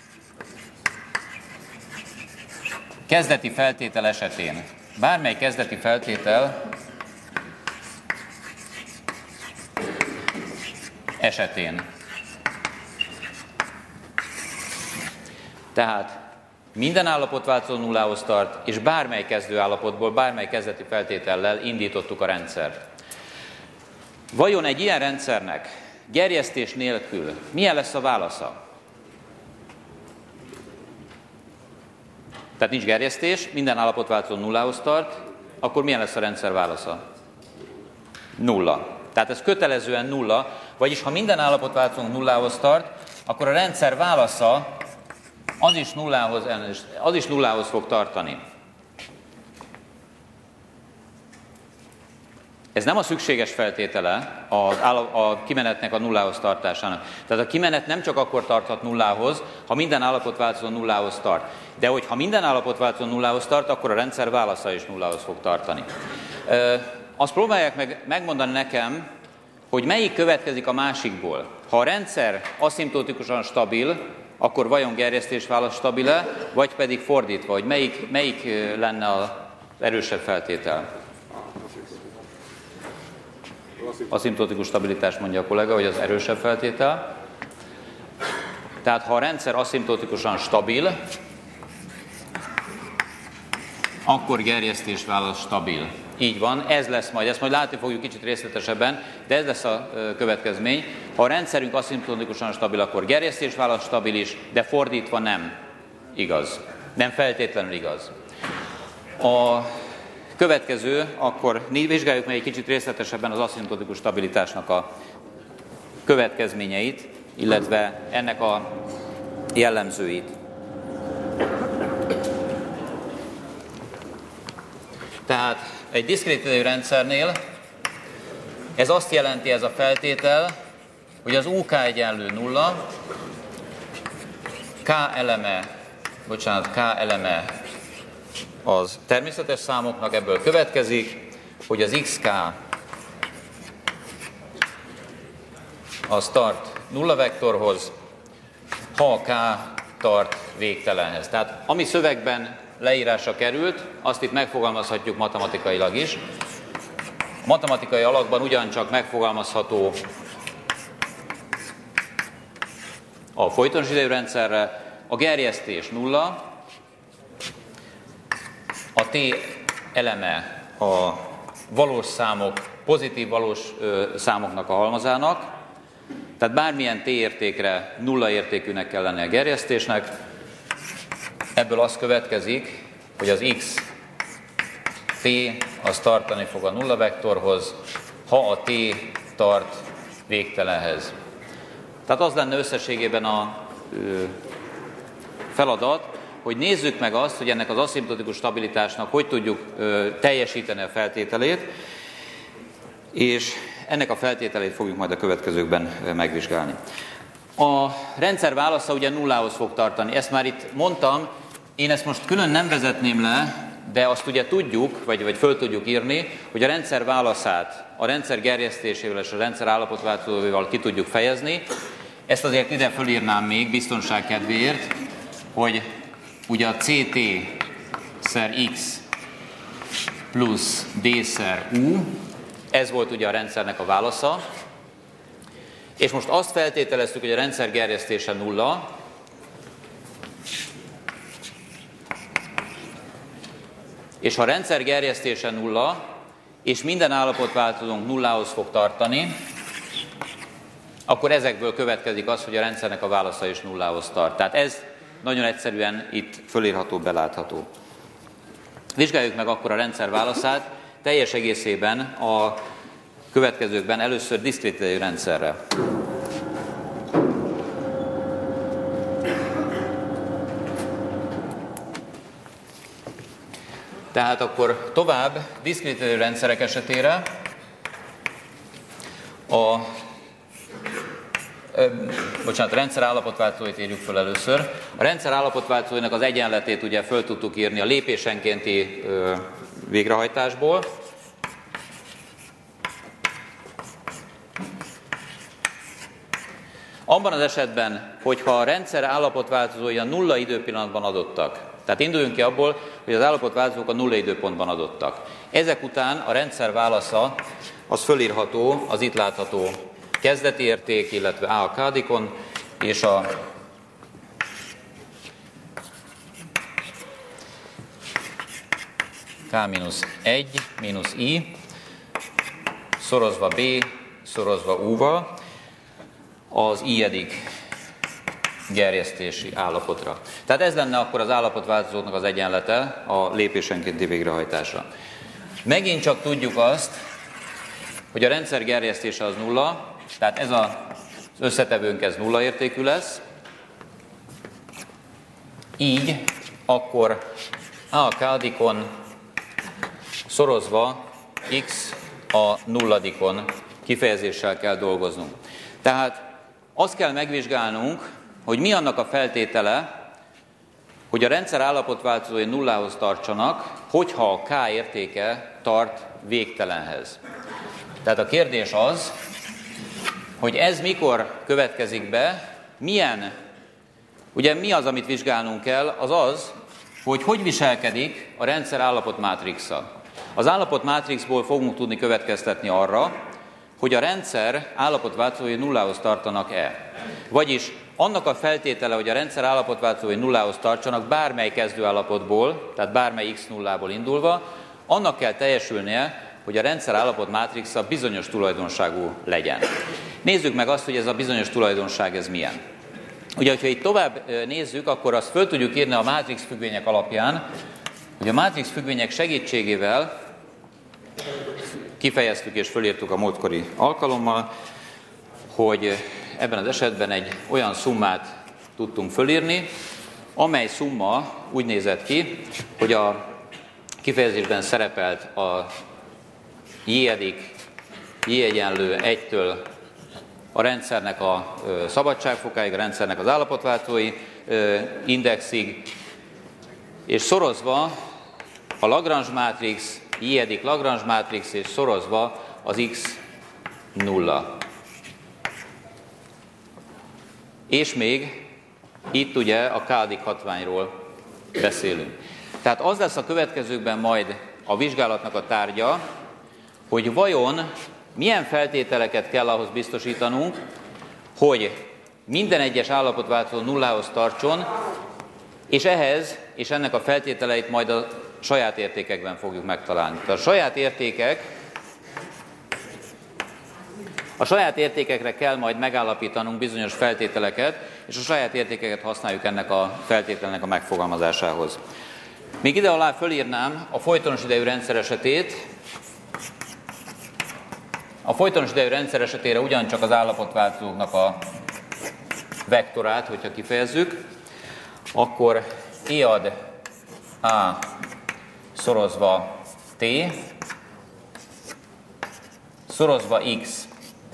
kezdeti feltétel esetén. Bármely kezdeti feltétel esetén. Tehát minden állapotváltozó nullához tart, és bármely kezdő állapotból, bármely kezdeti feltétellel indítottuk a rendszert. Vajon egy ilyen rendszernek gerjesztés nélkül milyen lesz a válasza? Tehát nincs gerjesztés, minden állapotváltozó nullához tart, akkor milyen lesz a rendszer válasza? Nulla. Tehát ez kötelezően nulla, vagyis ha minden állapotváltozó nullához tart, akkor a rendszer válasza az is nullához, az is nullához fog tartani. Ez nem a szükséges feltétele a, a kimenetnek a nullához tartásának. Tehát a kimenet nem csak akkor tarthat nullához, ha minden állapotváltozó nullához tart. De hogyha minden állapotváltozó nullához tart, akkor a rendszer válasza is nullához fog tartani. Ö, azt próbálják meg megmondani nekem, hogy melyik következik a másikból. Ha a rendszer aszimtotikusan stabil, akkor vajon gerjesztés-válasz stabil-e, vagy pedig fordítva, hogy melyik, melyik lenne az erősebb feltétel? Aszimtotikus stabilitás, mondja a kollega, hogy az erősebb feltétel. Tehát ha a rendszer aszimtotikusan stabil, akkor gerjesztés-válasz stabil. Így van, ez lesz majd, ezt majd látni fogjuk kicsit részletesebben, de ez lesz a következmény. Ha a rendszerünk aszimtotikusan stabil, akkor gerjesztés-válasz stabil is, de fordítva nem igaz. Nem feltétlenül igaz. A következő, akkor vizsgáljuk meg egy kicsit részletesebben az aszimtotikus stabilitásnak a következményeit, illetve ennek a jellemzőit. Tehát egy diszkrét idejű rendszernél ez azt jelenti, ez a feltétel, hogy az u ká egyenlő nulla, k eleme, bocsánat, k eleme az természetes számoknak, ebből következik, hogy az xk az tart nulla vektorhoz, ha a K tart végtelenhez. Tehát ami szövegben leírásra került, azt itt megfogalmazhatjuk matematikailag is. A matematikai alakban ugyancsak megfogalmazható a folytonos idejű rendszerre, a gerjesztés nulla, a t eleme a valós számok, pozitív valós ö, számoknak a halmazának, tehát bármilyen t értékre nulla értékűnek kell lenni a gerjesztésnek. Ebből az következik, hogy az x t az tartani fog a nulla vektorhoz, ha a t tart végtelenhez. Tehát az lenne összességében a ö, feladat, hogy nézzük meg azt, hogy ennek az aszimtotikus stabilitásnak hogy tudjuk ö, teljesíteni a feltételét, és ennek a feltételét fogjuk majd a következőkben ö, megvizsgálni. A rendszer válasza ugye nullához fog tartani. Ezt már itt mondtam, én ezt most külön nem vezetném le, de azt ugye tudjuk, vagy, vagy föl tudjuk írni, hogy a rendszer válaszát a rendszer gerjesztésével és a rendszer állapotváltozóival ki tudjuk fejezni. Ezt azért ide fölírnám még biztonság kedvéért, hogy ugye a ct szer x plusz d szer u, ez volt ugye a rendszernek a válasza, és most azt feltételeztük, hogy a rendszer gerjesztése nulla, és ha a rendszer gerjesztése nulla, és minden állapotváltozónk nullához fog tartani, akkor ezekből következik az, hogy a rendszernek a válasza is nullához tart. Tehát ez nagyon egyszerűen itt fölírható, belátható. Vizsgáljuk meg akkor a rendszer válaszát teljes egészében a következőkben, először diszkret idejű rendszerre. Tehát akkor tovább diszkret idejű rendszerek esetére a Ö, bocsánat, a rendszer állapotváltozóit írjuk föl először. A rendszer állapotváltozóinak az egyenletét ugye föl tudtuk írni a lépésenkénti ö, végrehajtásból. Abban az esetben, hogyha a rendszer állapotváltozói a nulla időpillanatban adottak, tehát induljunk ki abból, hogy az állapotváltozók a nulla időpontban adottak. Ezek után a rendszer válasza az fölírható az itt látható kezdeti érték, illetve A a kádikon, és a K mínusz egy mínusz I szorozva B szorozva U-val az i-edik gerjesztési állapotra. Tehát ez lenne akkor az állapotváltozóknak az egyenlete a lépésenkénti végrehajtásra. Megint csak tudjuk azt, hogy a rendszer gerjesztése az nulla, tehát ez az összetevőnk ez nulla értékű lesz. Így akkor A a kádikon szorozva X a nulladikon kifejezéssel kell dolgoznunk. Tehát azt kell megvizsgálnunk, hogy mi annak a feltétele, hogy a rendszer állapotváltozói nullához tartsanak, hogyha a K értéke tart végtelenhez. Tehát a kérdés az, hogy ez mikor következik be, milyen, ugye mi az, amit vizsgálnunk kell, az az, hogy hogy viselkedik a rendszer állapotmátrixa. Az állapotmátrixból fogunk tudni következtetni arra, hogy a rendszer állapotváltozói nullához tartanak-e. Vagyis annak a feltétele, hogy a rendszer állapotváltozói nullához tartsanak bármely kezdőállapotból, tehát bármely x nullából indulva, annak kell teljesülnie, hogy a rendszer állapotmátrixa bizonyos tulajdonságú legyen. Nézzük meg azt, hogy ez a bizonyos tulajdonság ez milyen. Ugye, hogyha itt tovább nézzük, akkor azt föl tudjuk írni a mátrix függvények alapján, hogy a mátrix függvények segítségével kifejeztük és fölírtuk a múltkori alkalommal, hogy ebben az esetben egy olyan szummát tudtunk fölírni, amely szumma úgy nézett ki, hogy a kifejezésben szerepelt a j-edik, j egyenlő egytől a rendszernek a szabadságfokáig, a rendszernek az állapotváltozói indexig, és szorozva a Lagrange mátrix, j-edik Lagrange mátrix, és szorozva az x nulla. És még Itt ugye a kádik hatványról beszélünk. Tehát az lesz a következőkben majd a vizsgálatnak a tárgya, hogy vajon milyen feltételeket kell ahhoz biztosítanunk, hogy minden egyes állapotváltozó nullához tartson, és ehhez és ennek a feltételeit majd a saját értékekben fogjuk megtalálni. Tehát a saját értékek, a saját értékekre kell majd megállapítanunk bizonyos feltételeket, és a saját értékeket használjuk ennek a feltételnek a megfogalmazásához. Még ide alá fölírnám a folytonos idejű rendszer esetét. A folytonos idejű rendszer esetére ugyancsak az állapotváltozóknak a vektorát, hogyha kifejezzük, akkor I ad A szorozva T szorozva X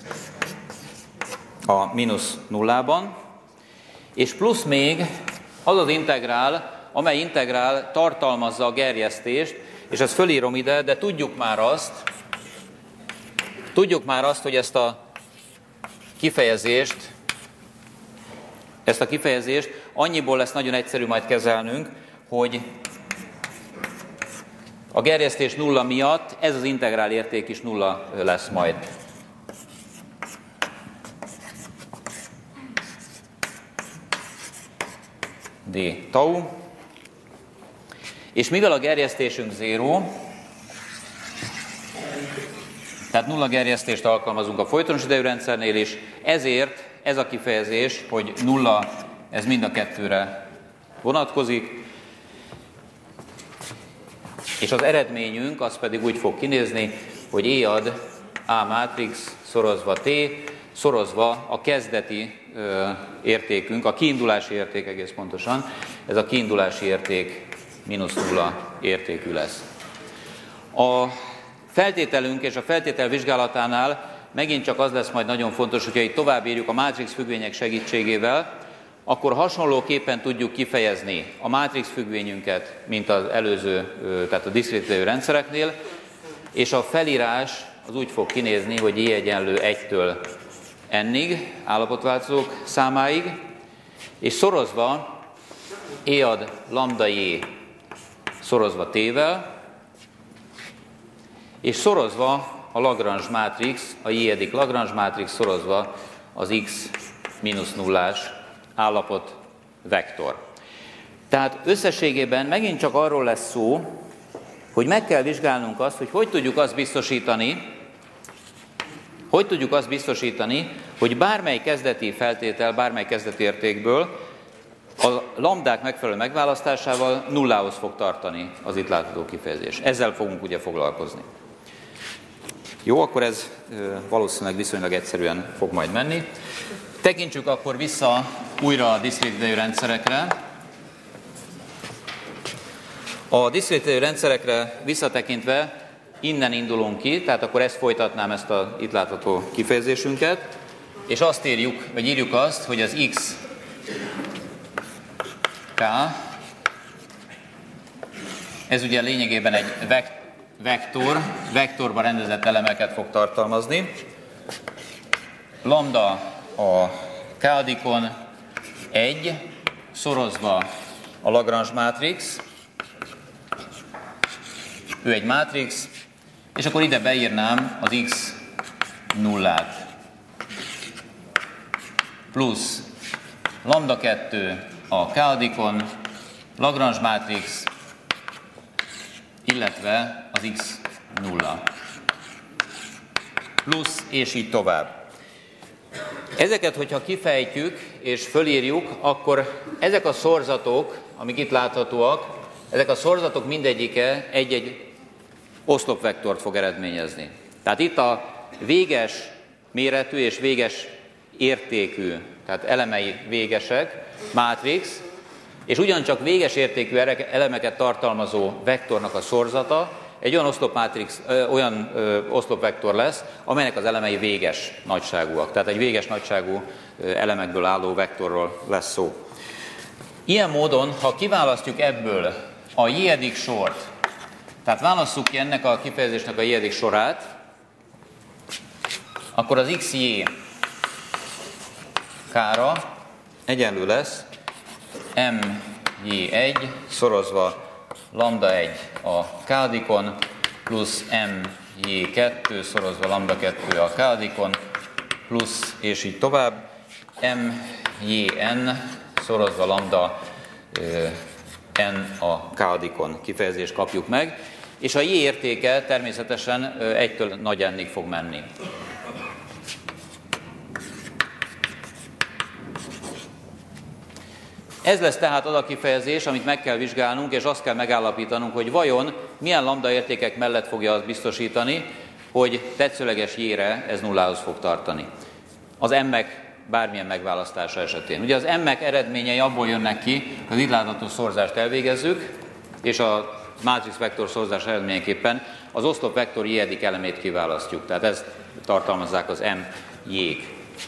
a mínusz nullában, és plusz még az az integrál, amely integrál tartalmazza a gerjesztést, és ezt fölírom ide, de tudjuk már azt, tudjuk már azt, hogy ezt a kifejezést, ezt a kifejezést annyiból lesz nagyon egyszerű majd kezelnünk, hogy a gerjesztés nulla miatt ez az integrál érték is nulla lesz majd. D tau. És mivel a gerjesztésünk zéró, tehát nulla gerjesztést alkalmazunk a folytonos idejű rendszernél is, ezért ez a kifejezés, hogy nulla, ez mind a kettőre vonatkozik, és az eredményünk az pedig úgy fog kinézni, hogy E ad A mátrix szorozva T, szorozva a kezdeti ö, értékünk, a kiindulási érték egész pontosan, ez a kiindulási érték mínusz nulla értékű lesz. A feltételünk és a feltétel vizsgálatánál megint csak az lesz majd nagyon fontos, hogyha itt tovább írjuk a mátrix függvények segítségével, akkor hasonlóképpen tudjuk kifejezni a mátrix függvényünket, mint az előző, tehát a diszkrét idejű rendszereknél, és a felírás az úgy fog kinézni, hogy I egyenlő egytől n-ig, állapotváltozók számáig, és szorozva E ad lambda J szorozva T-vel, és szorozva a Lagrange mátrix, a J-edik Lagrange mátrix szorozva az X mínusz nullás állapot vektor. Tehát összességében megint csak arról lesz szó, hogy meg kell vizsgálnunk azt, hogy hogy tudjuk azt biztosítani, hogy tudjuk azt biztosítani, hogy bármely kezdeti feltétel, bármely kezdeti értékből a lambdák megfelelő megválasztásával nullához fog tartani az itt látható kifejezés. Ezzel fogunk ugye foglalkozni. Jó, akkor ez valószínűleg viszonylag egyszerűen fog majd menni. Tekintsük akkor vissza újra a diszkrét idejű rendszerekre. A diszkrét idejű rendszerekre visszatekintve innen indulunk ki, tehát akkor ezt folytatnám, ezt a itt látható kifejezésünket, és azt írjuk, vagy írjuk azt, hogy az X K, ez ugye lényegében egy vektor, vektorba rendezett elemeket fog tartalmazni. Lambda a k-adikon egy szorozva a Lagrange mátrix, ő egy mátrix, és akkor ide beírnám az X nullát. Plusz lambda kettő a k-adikon, Lagrange mátrix, illetve az X nulla. Plusz, és így tovább. Ezeket, hogyha kifejtjük és fölírjuk, akkor ezek a szorzatok, amik itt láthatóak, ezek a szorzatok mindegyike egy-egy oszlopvektort fog eredményezni. Tehát itt a véges méretű és véges értékű, tehát elemei végesek, mátrix, és ugyancsak véges értékű elemeket tartalmazó vektornak a szorzata egy olyan oszlopmátrix, ö, olyan ö, oszlopvektor lesz, amelynek az elemei véges nagyságúak. Tehát egy véges nagyságú ö, elemekből álló vektorról lesz szó. Ilyen módon, ha kiválasztjuk ebből a j-edik sort, tehát válasszuk ki ennek a kifejezésnek a j-edik sorát, akkor az xj k-ra egyenlő lesz em jé egy szorozva lambda egy a k-dikon, plusz em jé kettő szorozva lambda kettő a k-dikon, plusz, és így tovább, em jé en szorozva lambda n a k-dikon kifejezést kapjuk meg, és a j értéke természetesen egytől nagy n-ig fog menni. Ez lesz tehát az a kifejezés, amit meg kell vizsgálnunk, és azt kell megállapítanunk, hogy vajon milyen lambda értékek mellett fogja azt biztosítani, hogy tetszőleges j-re ez nullához fog tartani. Az m-ek bármilyen megválasztása esetén. Ugye az m-ek eredményei abból jönnek ki, hogy az itt látható szorzást elvégezzük, és a mátrix vektor szorzás eredményeképpen az oszlop vektor j-edik elemét kiválasztjuk. Tehát ezt tartalmazzák az m-jék.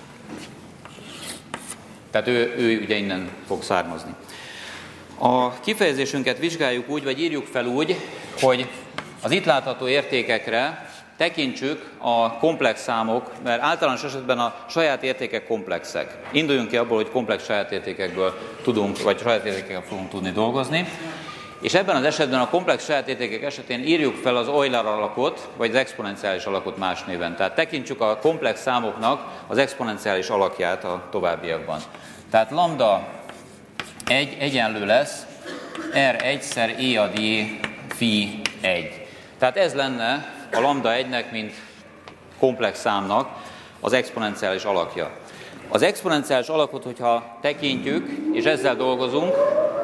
Tehát ő, ő ugye innen fog származni. A kifejezésünket vizsgáljuk úgy, vagy írjuk fel úgy, hogy az itt látható értékekre tekintsük a komplex számok, mert általános esetben a saját értékek komplexek. Induljunk ki abból, hogy komplex saját értékekből tudunk, vagy saját értékekkel fogunk tudni dolgozni. És ebben az esetben a komplex saját értékek esetén írjuk fel az Euler alakot, vagy az exponenciális alakot más néven. Tehát tekintsük a komplex számoknak az exponenciális alakját a továbbiakban. Tehát lambda egy egyenlő lesz R egyszer E ad J phi egy. Tehát ez lenne a lambda egynek, mint komplex számnak az exponenciális alakja. Az exponenciális alakot, hogyha tekintjük, és ezzel dolgozunk,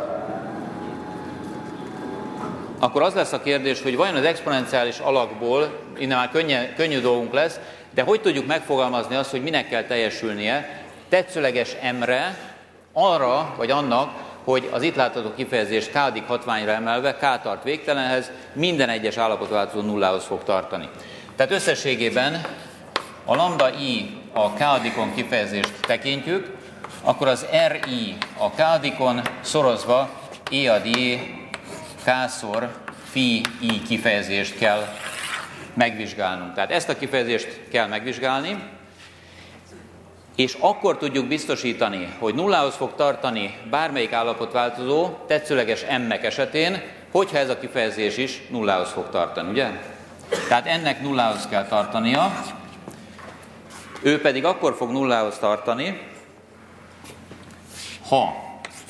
akkor az lesz a kérdés, hogy vajon az exponenciális alakból, innen már könnyű, könnyű dolgunk lesz, de hogy tudjuk megfogalmazni azt, hogy minek kell teljesülnie tetszőleges m-re, arra vagy annak, hogy az itt látható kifejezés k-dik hatványra emelve, k tart végtelenhez, minden egyes állapotváltozó nullához fog tartani. Tehát összességében a lambda i a k-dikon kifejezést tekintjük, akkor az ri a k-dikon szorozva e ad j k-szor phi i kifejezést kell megvizsgálnunk. Tehát ezt a kifejezést kell megvizsgálni, és akkor tudjuk biztosítani, hogy nullához fog tartani bármelyik állapotváltozó tetszőleges m-ek esetén, hogyha ez a kifejezés is nullához fog tartani, ugye? Tehát ennek nullához kell tartania, ő pedig akkor fog nullához tartani, ha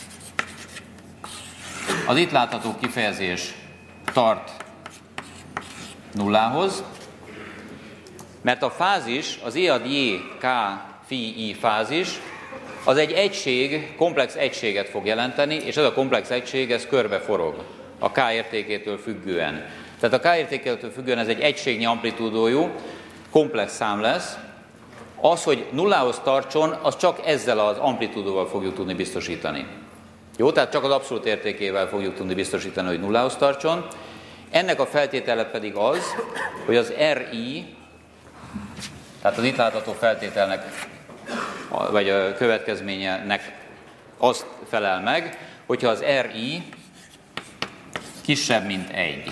az itt látható kifejezés tart nullához, mert a fázis, az E ad J K phi I fázis, az egy egység, komplex egységet fog jelenteni, és ez a komplex egység, ez körbe forog a K értékétől függően. Tehát a K értékétől függően ez egy egységnyi amplitúdójú, komplex szám lesz. Az, hogy nullához tartson, az csak ezzel az amplitúdóval fogjuk tudni biztosítani. Jó, tehát csak az abszolút értékével fogjuk tudni biztosítani, hogy nullához tartson. Ennek a feltétele pedig az, hogy az Ri, tehát az itt látható feltételnek, vagy a következményenek azt felel meg, hogyha az Ri kisebb, mint egy.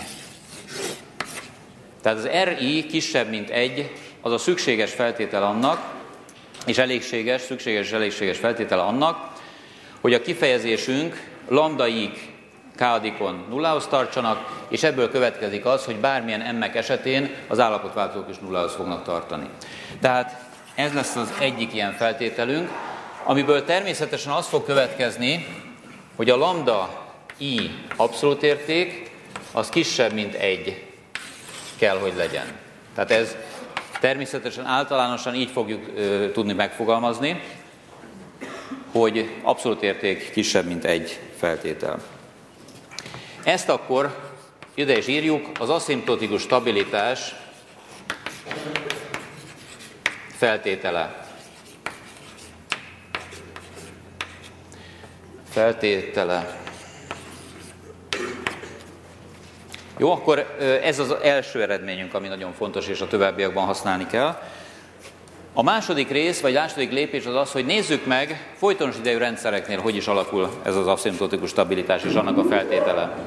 Tehát az Ri kisebb, mint egy, az a szükséges feltétel annak, és elégséges, szükséges és elégséges feltétel annak, hogy a kifejezésünk lambdaik k-dikon nullához tartsanak, és ebből következik az, hogy bármilyen m-ek esetén az állapotváltozók is nullához fognak tartani. Tehát ez lesz az egyik ilyen feltételünk, amiből természetesen az fog következni, hogy a lambda i abszolút érték, az kisebb, mint egy kell, hogy legyen. Tehát ez természetesen általánosan így fogjuk ö, tudni megfogalmazni, hogy abszolút érték kisebb, mint egy feltétel. Ezt akkor ide is írjuk, az aszimtotikus stabilitás feltétele. Feltétele. Jó, akkor ez az első eredményünk, ami nagyon fontos, és a továbbiakban használni kell. A második rész, vagy második lépés az az, hogy nézzük meg folytonos idejű rendszereknél, hogy is alakul ez az aszimtotikus stabilitás és annak a feltétele.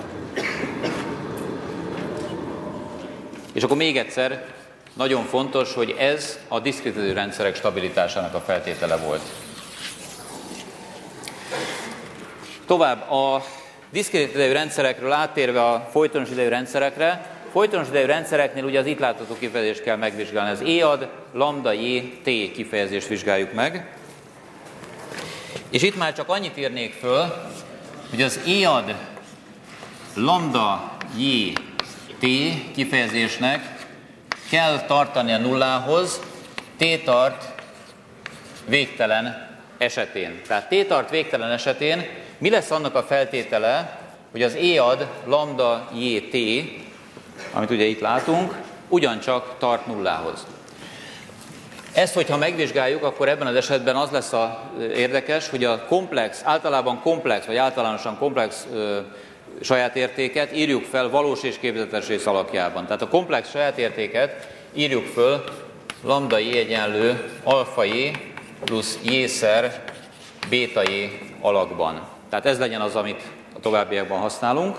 És akkor még egyszer, nagyon fontos, hogy ez a diszkret idejű rendszerek stabilitásának a feltétele volt. Tovább a diszkret idejű rendszerekről áttérve a folytonos idejű rendszerekre, folytonos idejű rendszereknél ugye az itt látható kifejezést kell megvizsgálni. Az éad, lambda, j, t kifejezést vizsgáljuk meg. És itt már csak annyit írnék föl, hogy az éad, lambda, j, t kifejezésnek kell tartani a nullához, t tart végtelen esetén. Tehát t tart végtelen esetén mi lesz annak a feltétele, hogy az éad, lambda, j, t, amit ugye itt látunk, ugyancsak tart nullához. Ezt, hogyha megvizsgáljuk, akkor ebben az esetben az lesz a érdekes, hogy a komplex, általában komplex, vagy általánosan komplex ö, sajátértéket írjuk fel valós és képzetes rész alakjában. Tehát a komplex sajátértéket írjuk föl lambda j egyenlő alfa j plusz j-szer béta j alakban. Tehát ez legyen az, amit a továbbiakban használunk.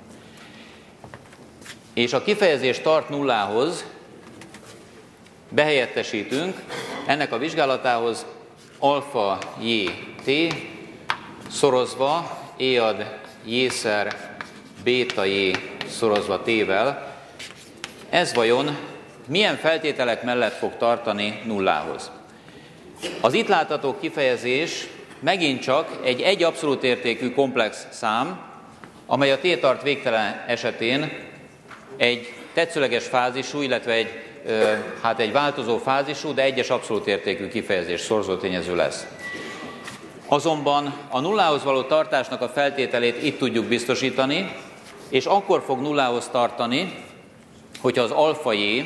És a kifejezés tart nullához behelyettesítünk ennek a vizsgálatához alfa j t szorozva éad j-szer béta j szorozva t-vel. Ez vajon milyen feltételek mellett fog tartani nullához? Az itt látható kifejezés megint csak egy egy abszolút értékű komplex szám, amely a t tart végtelen esetén egy tetszőleges fázisú, illetve egy, hát egy változó fázisú, de egyes abszolút értékű kifejezés, szorzótényező lesz. Azonban a nullához való tartásnak a feltételét itt tudjuk biztosítani, és akkor fog nullához tartani, hogyha az alfa j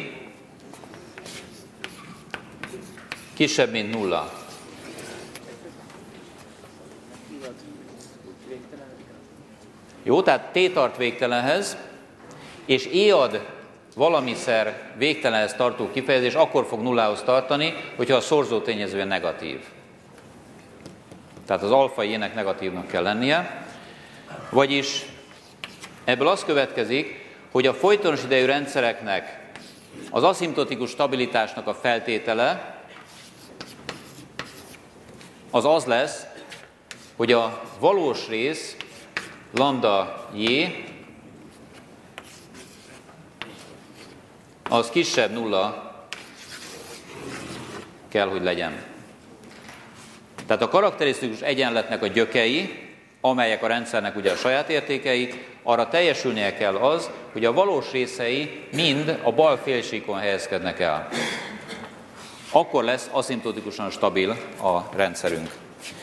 kisebb, mint nulla. Jó, tehát t tart végtelenhez, és éad valamiszer végtelenhez tartó kifejezés akkor fog nullához tartani, hogyha a szorzótényezője negatív. Tehát az alfa j-nek negatívnak kell lennie. Vagyis ebből az következik, hogy a folytonos idejű rendszereknek az aszimtotikus stabilitásnak a feltétele az az lesz, hogy a valós rész lambda j az kisebb nulla kell, hogy legyen. Tehát a karakterisztikus egyenletnek a gyökei, amelyek a rendszernek ugye a saját értékei, arra teljesülnie kell az, hogy a valós részei mind a bal félsíkon helyezkednek el. Akkor lesz aszimtotikusan stabil a rendszerünk.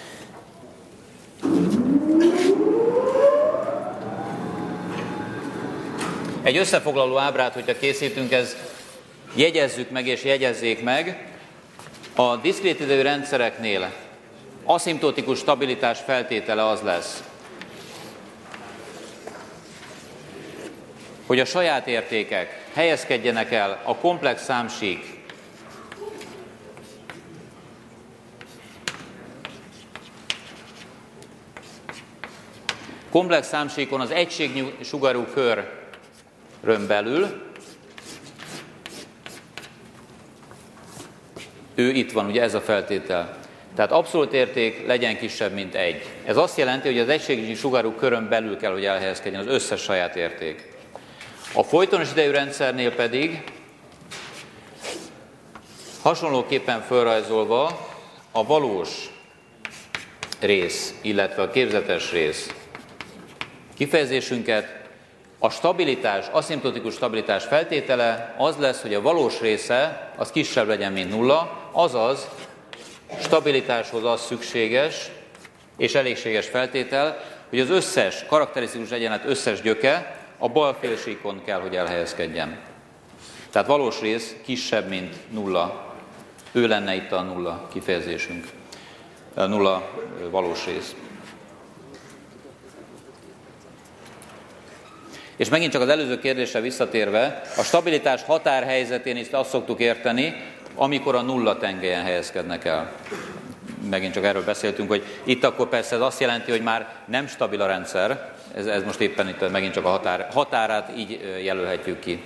Egy összefoglaló ábrát, hogyha készítünk, ez jegyezzük meg és jegyezzék meg. A diszkrét idejű rendszereknél aszimtotikus stabilitás feltétele az lesz, hogy a saját értékek helyezkedjenek el a komplex számsík komplex számsíkon az egységsugarú körön belül. Ő itt van, ugye ez a feltétel. Tehát abszolút érték legyen kisebb, mint egy. Ez azt jelenti, hogy az egységsugarú körön belül kell, hogy elhelyezkedjen az összes saját érték. A folytonos idejű rendszernél pedig hasonlóképpen felrajzolva a valós rész, illetve a képzetes rész kifejezésünket, a stabilitás, aszimtotikus stabilitás feltétele az lesz, hogy a valós része az kisebb legyen, mint nulla, azaz stabilitáshoz az szükséges és elégséges feltétel, hogy az összes karakterisztikus egyenlet összes gyöke a bal félsíkon kell, hogy elhelyezkedjen. Tehát valós rész kisebb, mint nulla. Ő lenne itt a nulla kifejezésünk. A nulla valós rész. És megint csak az előző kérdésre visszatérve, a stabilitás határhelyzetén is azt szoktuk érteni, amikor a nulla tengelyen helyezkednek el. Megint csak erről beszéltünk, hogy itt akkor persze ez azt jelenti, hogy már nem stabil a rendszer, ez, ez most éppen itt megint csak a határ, határát így jelölhetjük ki.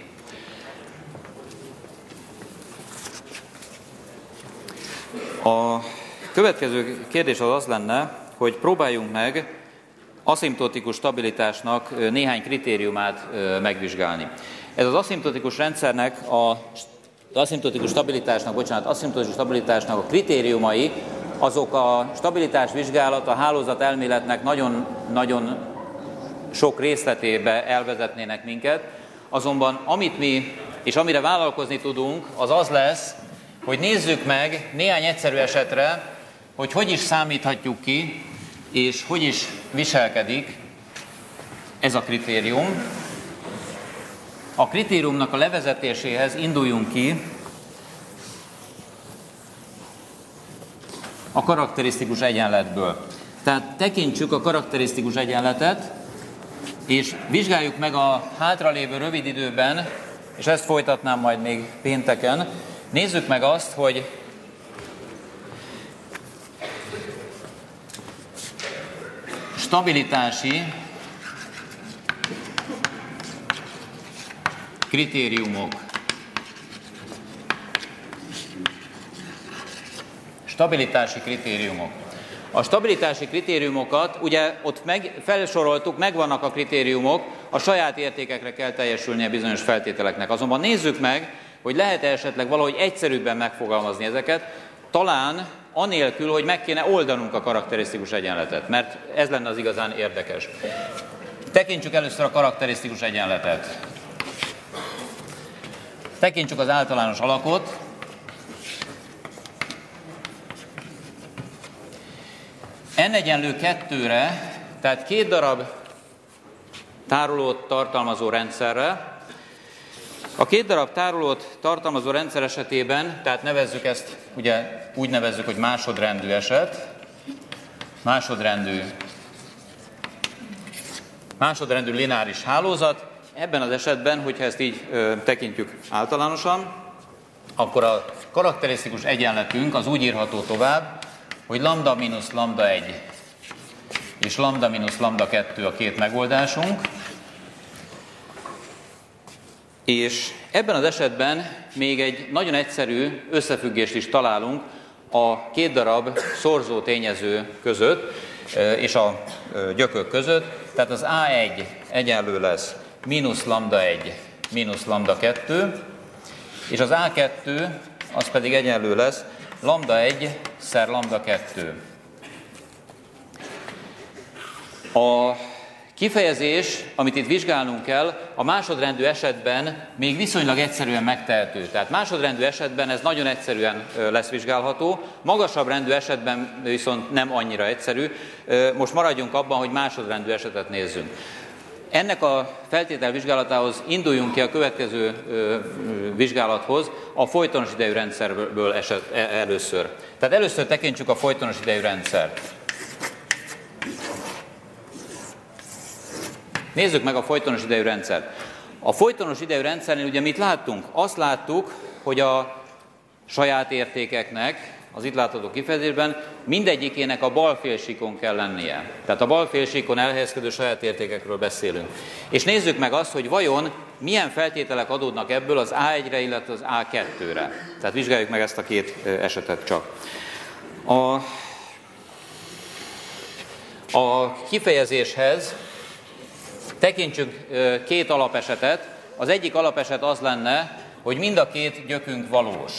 A következő kérdés az az lenne, hogy próbáljunk meg aszimtotikus stabilitásnak néhány kritériumát megvizsgálni. Ez az aszimtotikus rendszernek, a, az aszimtotikus stabilitásnak, bocsánat, aszimtotikus stabilitásnak a kritériumai, azok a stabilitás vizsgálat, a hálózat elméletnek nagyon-nagyon sok részletébe elvezetnének minket, azonban amit mi, és amire vállalkozni tudunk, az az lesz, hogy nézzük meg néhány egyszerű esetre, hogy hogy is számíthatjuk ki, és hogy is viselkedik ez a kritérium. A kritériumnak a levezetéséhez induljunk ki a karakterisztikus egyenletből. Tehát tekintsük a karakterisztikus egyenletet, és vizsgáljuk meg a hátralévő rövid időben, és ezt folytatnám majd még pénteken, nézzük meg azt, hogy stabilitási kritériumok. Stabilitási kritériumok. A stabilitási kritériumokat, ugye ott meg, felsoroltuk, megvannak a kritériumok, a saját értékekre kell teljesülnie bizonyos feltételeknek. Azonban nézzük meg, hogy lehet-e esetleg valahogy egyszerűbben megfogalmazni ezeket, talán anélkül, hogy meg kéne oldanunk a karakterisztikus egyenletet, mert ez lenne az igazán érdekes. Tekintsük először a karakterisztikus egyenletet. Tekintsük az általános alakot. N egyenlő kettőre, tehát két darab tárolót tartalmazó rendszerre. A két darab tárolót tartalmazó rendszer esetében, tehát nevezzük ezt, ugye úgy nevezzük, hogy másodrendű eset, másodrendű, másodrendű lineáris hálózat. Ebben az esetben, hogyha ezt így ö, tekintjük általánosan, akkor a karakterisztikus egyenletünk az úgy írható tovább, hogy lambda mínusz lambda egy és lambda mínusz lambda kettő a két megoldásunk. És ebben az esetben még egy nagyon egyszerű összefüggést is találunk a két darab szorzó tényező között és a gyökök között. Tehát az á egy egyenlő lesz mínusz lambda egy mínusz lambda kettő, és az á kettő az pedig egyenlő lesz lambda egy szer lambda kettő. A kifejezés, amit itt vizsgálnunk kell, a másodrendű esetben még viszonylag egyszerűen megtehető. Tehát másodrendű esetben ez nagyon egyszerűen lesz vizsgálható, magasabb rendű esetben viszont nem annyira egyszerű. Most maradjunk abban, hogy másodrendű esetet nézzünk. Ennek a feltétel vizsgálatához induljunk ki a következő vizsgálathoz, a folytonos idejű rendszerből eset, először. Tehát először tekintsük a folytonos idejű rendszert. Nézzük meg a folytonos idejű rendszert. A folytonos idejű rendszernél ugye mit láttunk? Azt láttuk, hogy a saját értékeknek, az itt látható kifejezésben mindegyikének a bal félsíkon kell lennie. Tehát a bal félsíkon elhelyezkedő saját értékekről beszélünk. És nézzük meg azt, hogy vajon milyen feltételek adódnak ebből az á egyre, illetve az á kettőre. Tehát vizsgáljuk meg ezt a két esetet csak. A, a kifejezéshez tekintsünk két alapesetet. Az egyik alapeset az lenne, hogy mind a két gyökünk valós.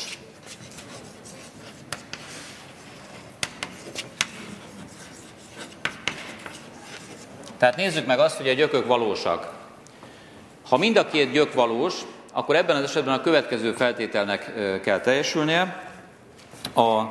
Tehát nézzük meg azt, hogy a gyökök valósak. Ha mind a két gyök valós, akkor ebben az esetben a következő feltételnek kell teljesülnie. A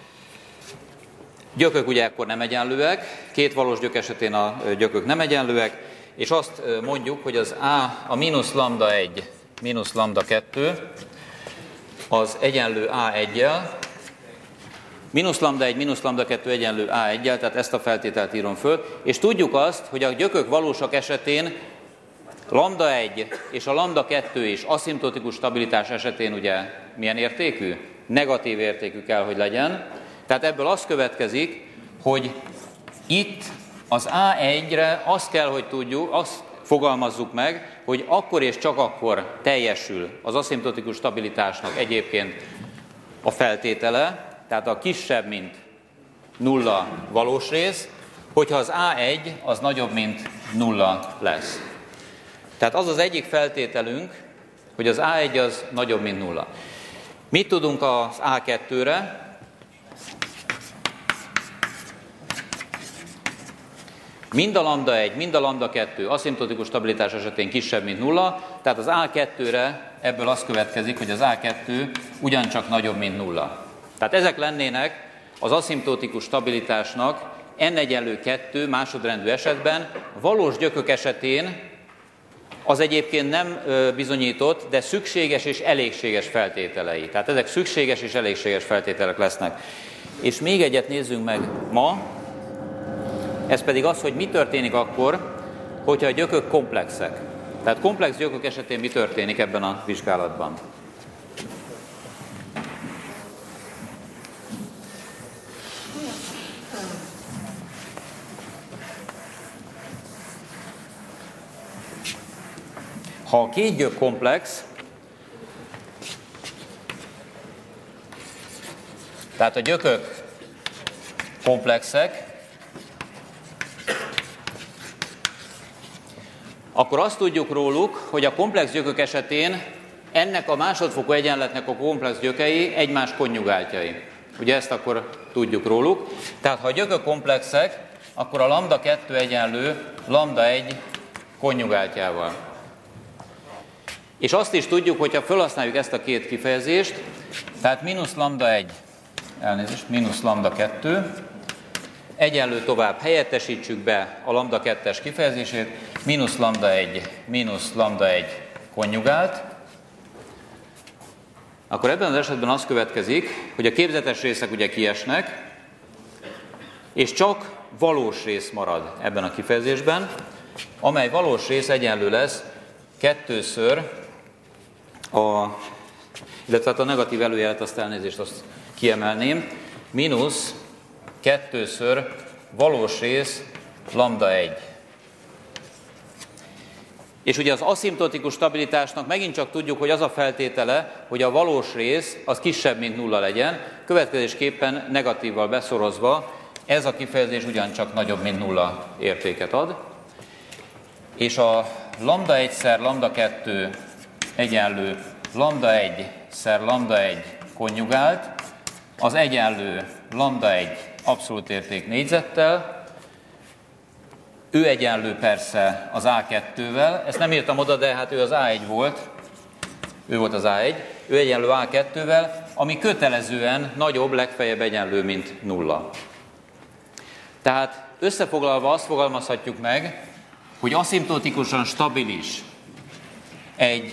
gyökök ugye ekkor nem egyenlőek, két valós gyök esetén a gyökök nem egyenlőek, és azt mondjuk, hogy az A, a mínusz lambda egy, mínusz lambda kettő, az egyenlő á egyel, mínusz lambda egy, mínusz lambda kettő egyenlő á egyel, tehát ezt a feltételt írom föl, és tudjuk azt, hogy a gyökök valósak esetén lambda egy és a lambda kettő is aszimtotikus stabilitás esetén ugye milyen értékű? Negatív értékű kell, hogy legyen. Tehát ebből az következik, hogy itt az á egyre azt kell, hogy tudjuk, azt fogalmazzuk meg, hogy akkor és csak akkor teljesül az aszimtotikus stabilitásnak egyébként a feltétele, tehát a kisebb, mint nulla valós rész, hogyha az á egy az nagyobb, mint nulla lesz. Tehát az az egyik feltételünk, hogy az á egy az nagyobb, mint nulla. Mit tudunk az á kettőre? Mind a lambda egy, mind a lambda kettő aszimtotikus stabilitás esetén kisebb, mint nulla, tehát az á kettőre ebből az következik, hogy az á kettő ugyancsak nagyobb, mint nulla. Tehát ezek lennének az aszimtotikus stabilitásnak n egyenlő kettő másodrendű esetben, valós gyökök esetén az egyébként nem bizonyított, de szükséges és elégséges feltételei. Tehát ezek szükséges és elégséges feltételek lesznek. És még egyet nézzünk meg ma, ez pedig az, hogy mi történik akkor, hogyha a gyökök komplexek. Tehát komplex gyökök esetén mi történik ebben a vizsgálatban. Ha a két gyök komplex, tehát a gyökök komplexek, akkor azt tudjuk róluk, hogy a komplex gyökök esetén ennek a másodfokú egyenletnek a komplex gyökei egymás konjugáltjai. Ugye ezt akkor tudjuk róluk. Tehát ha a gyökök komplexek, akkor a lambda kettő egyenlő lambda egy konjugáltjával. És azt is tudjuk, hogyha felhasználjuk ezt a két kifejezést, tehát mínusz lambda egy, elnézést, mínusz lambda kettő, egyenlő tovább helyettesítsük be a lambda kettes kifejezését, mínusz lambda egy, mínusz lambda egy konjugált, akkor ebben az esetben az következik, hogy a képzetes részek ugye kiesnek, és csak valós rész marad ebben a kifejezésben, amely valós rész egyenlő lesz kettőször a, illetve hát a negatív előjelet, azt elnézést, azt kiemelném, mínusz kettőször valós rész lambda egy. És ugye az aszimtotikus stabilitásnak megint csak tudjuk, hogy az a feltétele, hogy a valós rész az kisebb, mint nulla legyen, következésképpen negatívval beszorozva ez a kifejezés ugyancsak nagyobb, mint nulla értéket ad. És a lambda egy szer lambda kettő egyenlő lambda egy szer lambda egy konjugált, az egyenlő lambda egy abszolút érték négyzettel, ő egyenlő persze az á kettővel, ezt nem írtam oda, de hát ő az á egy volt, ő volt az á egy, ő egyenlő á kettővel, ami kötelezően nagyobb, legfeljebb egyenlő, mint nulla. Tehát összefoglalva azt fogalmazhatjuk meg, hogy aszimtotikusan stabilis egy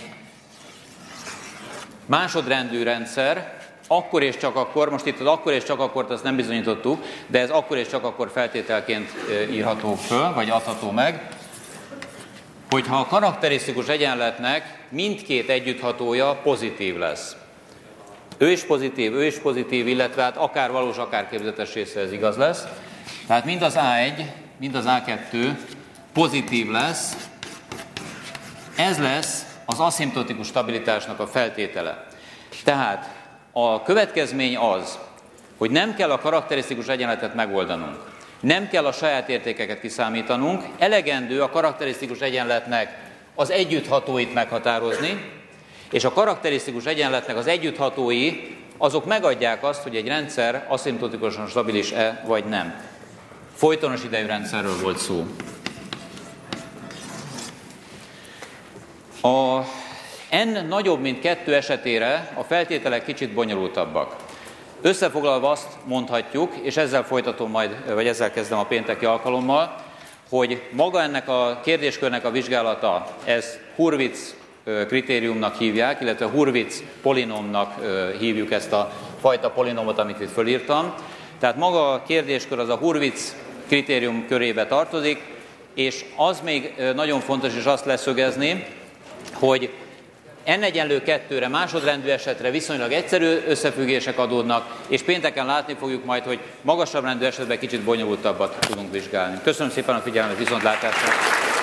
másodrendű rendszer, akkor és csak akkor, most itt az akkor és csak akkort azt nem bizonyítottuk, de ez akkor és csak akkor feltételként írható föl, vagy adható meg, hogyha a karakterisztikus egyenletnek mindkét együtthatója pozitív lesz. Ő is pozitív, ő is pozitív, illetve hát akár valós, akár képzetes része ez igaz lesz. Tehát mind az á egy, mind az á kettő pozitív lesz. Ez lesz az aszimtotikus stabilitásnak a feltétele. Tehát a következmény az, hogy nem kell a karakterisztikus egyenletet megoldanunk, nem kell a saját értékeket kiszámítanunk, elegendő a karakterisztikus egyenletnek az együtthatóit meghatározni, és a karakterisztikus egyenletnek az együtthatói azok megadják azt, hogy egy rendszer aszimtotikusan stabilis-e vagy nem. Folytonos idejű rendszerről volt szó. A n nagyobb, mint kettő esetére a feltételek kicsit bonyolultabbak. Összefoglalva azt mondhatjuk, és ezzel folytatom majd, vagy ezzel kezdem a pénteki alkalommal, hogy maga ennek a kérdéskörnek a vizsgálata, ez Hurwitz kritériumnak hívják, illetve Hurwitz polinomnak hívjuk ezt a fajta polinomot, amit itt fölírtam. Tehát maga a kérdéskör az a Hurwitz kritérium körébe tartozik, és az még nagyon fontos, és azt leszögezni, hogy n egyenlő kettőre másodrendű esetre viszonylag egyszerű összefüggések adódnak, és pénteken látni fogjuk majd, hogy magasabb rendű esetben kicsit bonyolultabbat tudunk vizsgálni. Köszönöm szépen a figyelmet, viszontlátásra!